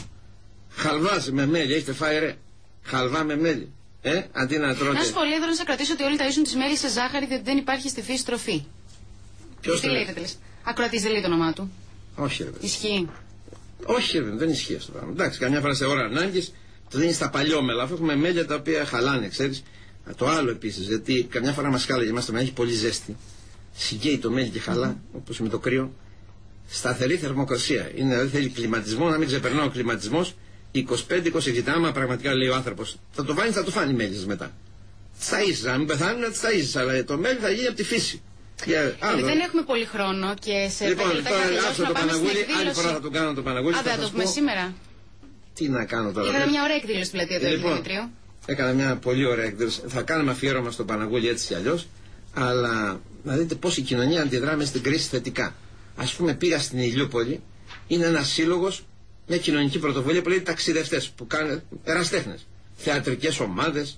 C: Χαλβά με μέλι, έχετε φάει ρε. Χαλβά με μέλι. Ε, αντί να τρώτε.
B: Να σου πω, λέει εδώ να σε κρατήσω ότι όλοι ταΐζουν τις μέλι σε ζάχαρη διότι δεν υπάρχει στη φύση τροφή.
C: Ποιος
B: τι λέει, τέλος. Ακροατής δεν λέει το όνομά του.
C: Όχι ρε.
B: Ισχύει.
C: Όχι ρε, δεν ισχύει αυτό το πράγμα. Εντάξει, καμιά φορά σε ώρα ανάγκης το δίνει στα παλιόμελα. Αφού έχουμε μέλια τα οποία χαλάνε, ξέρεις. Το άλλο επίσης, γιατί καμιά φορά μας κάλεγε εμάς το μέλι έχει πολύ ζέστη. Συγκαίει το μέλι και χαλά, mm-hmm. όπως με το κρύο. Σταθερή θερμοκρασία. Είναι, δηλαδή θέλει κλιματισμό, να μην ξεπερνά ο κλιματισμός. είκοσι πέντε είκοσι έξι, άμα πραγματικά λέει ο άνθρωπος, θα το βάλει, θα το φάνει μέλι μετά. Θα ίσεις, αν μην πεθάνουν, να τις θα ίσεις, αλλά το μέλι θα γίνει από τη φύση.
B: Για, άλλο. Δεν έχουμε πολύ χρόνο και σε
C: λοιπόν, τώρα άφησα το Παναγούλη, άλλη φορά θα τον κάνω το Παναγούλη.
B: Α, δεν θα το πούμε σήμερα.
C: Τι να κάνω τώρα.
B: Είχαμε μια ωραία εκδήλωση στην πλατεία του Δημητρίου.
C: Έκανα μια πολύ ωραία εκδήλωση. Θα κάνουμε αφιέρωμα στον Παναγούλη έτσι κι αλλιώς, αλλά να δείτε πώς η κοινωνία αντιδρά μες στην κρίση θετικά. Ας πούμε, πήγα στην Ηλιούπολη, είναι ένας σύλλογος, μια κοινωνική πρωτοβουλία που λέει ταξιδευτές, που κάνουν εραστέχνες, θεατρικές ομάδες,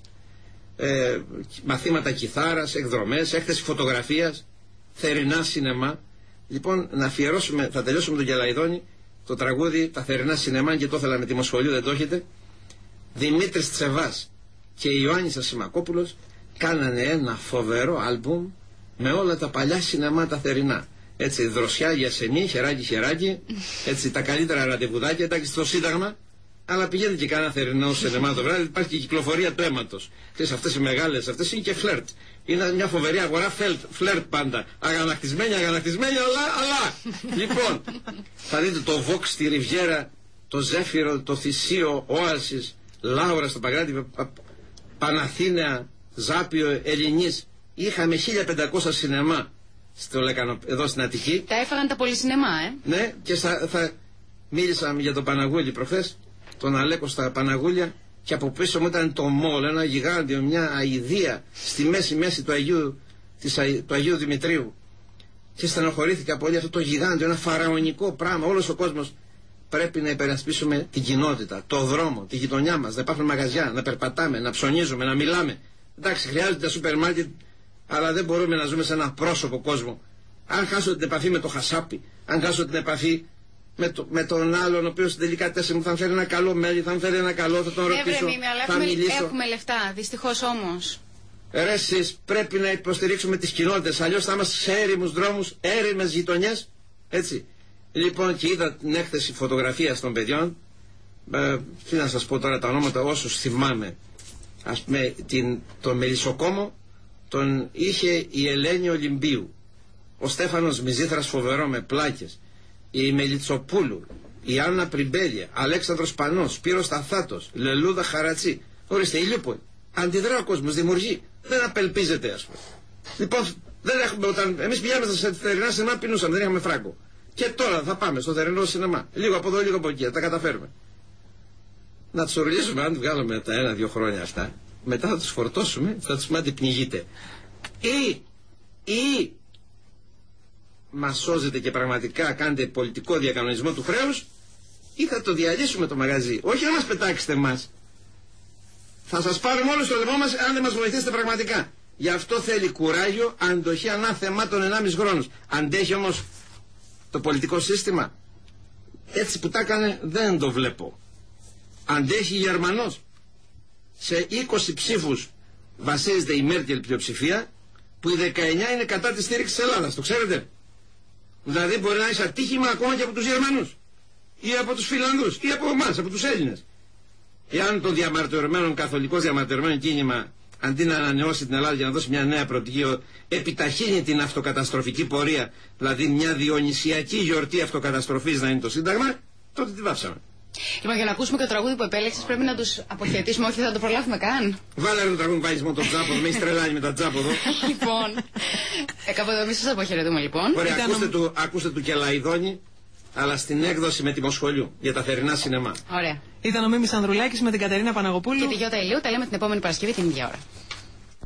C: ε, μαθήματα κιθάρας, εκδρομές, έκθεση φωτογραφίας, θερινά σινεμά. Λοιπόν, να αφιερώσουμε, θα τελειώσουμε τον Γελαϊδόνη, το τραγούδι Τα θερινά σινεμά, και το ήθελα με τη Μοσχολίου, δεν το έχετε. Δημήτρης Τσεβάς και Ιωάννης Ασημακόπουλος κάνανε ένα φοβερό άλμπουμ με όλα τα παλιά σινεμά τα θερινά. Έτσι, δροσιά για σεμί, χεράκι χεράκι, έτσι τα καλύτερα ραντεβουδάκια, εντάξει στο Σύνταγμα, αλλά πηγαίνετε και κάνα θερινό σινεμά το βράδυ, υπάρχει και κυκλοφορία του αίματος. Ξέρεις, αυτές οι μεγάλες, αυτές είναι και φλερτ. Είναι μια φοβερή αγορά φλερτ, φλερτ πάντα. Αγανακτισμένη, αγανακτισμένη, αλλά, αλλά. Λοιπόν, θα δείτε το Vox στη Ριβιέρα, το Ζέφυρο, το Θησίο, Όασης, Λάουρα στο Παγκράτη, Παναθήναια, Ζάπιο, Ελληνής. Είχαμε χίλια πεντακόσια σινεμά στο Λέκανο, εδώ στην Αττική.
B: Τα έφαγαν τα πολυσινεμά, ε.
C: Ναι, και θα, θα μίλησα για τον Παναγούλη προχθές, τον Αλέκο στα Παναγούλια, και από πίσω μου ήταν το μόλ, ένα γιγάντιο, μια αηδία στη μέση μέση του Αγίου, της, του Αγίου Δημητρίου. Και στενοχωρήθηκα πολύ, αυτό το γιγάντιο, ένα φαραωνικό πράγμα. Όλος ο κόσμος πρέπει να υπερασπίσουμε την κοινότητα, το δρόμο, τη γειτονιά μας, να υπάρχουν μαγαζιά, να περπατάμε, να ψωνίζουμε, να μιλάμε. Εντάξει, χρειάζονται τα σούπερ μάρκετ, αλλά δεν μπορούμε να ζούμε σε ένα πρόσωπο κόσμο. Αν χάσω την επαφή με το χασάπι, αν χάσω την επαφή με, το, με τον άλλον, ο οποίος τελικά τέσσερα μου θα μου φέρει ένα καλό μέλι, θα μου φέρει ένα καλό, θα τον ρωτήσω,
B: ναι, βρε,
C: θα
B: έχουμε,
C: μιλήσω.
B: Έχουμε λεφτά, δυστυχώς όμως.
C: Ρε εσείς, πρέπει να υποστηρίξουμε τις κοινότητες, αλλιώς θα είμαστε σε έρημους δρόμους, έρημες γειτονιές, έτσι. Λοιπόν, και είδα την έκθεση φωτογραφίας των παιδιών, ε, τι να σας πω τώρα τα ονόματα όσους θυμάμαι, ας πούμε την, το Μελισσοκόμο, τον είχε η Ελένη Ολυμπίου, ο Στέφανος Μιζήθρας φοβερό με πλάκες, η Μελιτσοπούλου, η Άννα Πριμπέλια, Αλέξανδρος Πανός, Σπύρος Ταθάτος, Λελούδα Χαρατσί. Ορίστε, ηλιούποι. Αντιδρά ο κόσμος, δημιουργεί. Δεν απελπίζεται, ας πούμε. Λοιπόν, δεν έχουμε, όταν εμείς πηγαίναμε στα θερινά σινεμά, πεινούσαμε, δεν είχαμε φράγκο. Και τώρα θα πάμε στο θερινό σινεμά. Λίγο από εδώ, λίγο από εκεί, θα τα καταφέρουμε. Να τους ορλήσουμε, αν βγάλουμε τα ένα-δύο χρόνια αυτά, μετά θα τους φορτώσουμε, θα τους πούμε πνιγείτε. Ή, ή μας σώζετε και πραγματικά κάνετε πολιτικό διακανονισμό του χρέους, ή θα το διαλύσουμε το μαγαζί. Όχι να μας πετάξετε εμάς. Θα σας πάρουμε όλους στο λαιμό μας αν δεν μας βοηθήσετε πραγματικά. Γι' αυτό θέλει κουράγιο, αντοχή ανάθεμα των ενάμιση χρόνους. Αντέχει όμως το πολιτικό σύστημα. Έτσι που τα έκανε δεν το βλέπω. Αντέχει Γερμανός. Σε είκοσι ψήφους βασίζεται η Μέρκελ πλειοψηφία, που οι δεκαεννιά είναι κατά τη στήριξη της Ελλάδας. Το ξέρετε. Δηλαδή μπορεί να είσαι ατύχημα ακόμα και από τους Γερμανούς. Ή από τους Φιλανδούς. Ή από εμάς, από τους Έλληνες. Εάν το διαμαρτυρωμένο, καθολικό διαμαρτυρωμένο κίνημα, αντί να ανανεώσει την Ελλάδα για να δώσει μια νέα προοπτική, επιταχύνει την αυτοκαταστροφική πορεία, δηλαδή μια διονυσιακή γιορτή αυτοκαταστροφής να είναι το Σύνταγμα, τότε τη βάψαμε.
B: Λοιπόν, για να ακούσουμε και το τραγούδι που επέλεξες, πρέπει να τους αποχαιρετήσουμε, όχι θα το προλάβουμε καν.
C: Βάλε το τραγούδι, βάλεις μόνο το τζάποδο, με έχει τρελάνει με τα τζάποδο.
B: Λοιπόν, ε, κάπου εδώ εμείς σας αποχαιρετούμε λοιπόν.
C: Ωραία, Ήταν... ακούστε, του, ακούστε του Κελαϊδόνη, αλλά στην έκδοση με τη Μοσχολιού, για τα θερινά σινεμά.
B: Ωραία.
D: Ήταν ο Μίμης Ανδρουλάκης με την Κατερίνα Παναγοπούλου
B: και τη Γιώτα Ηλίου. Τα λέμε την επόμενη Παρασκευή την ίδια ώρα.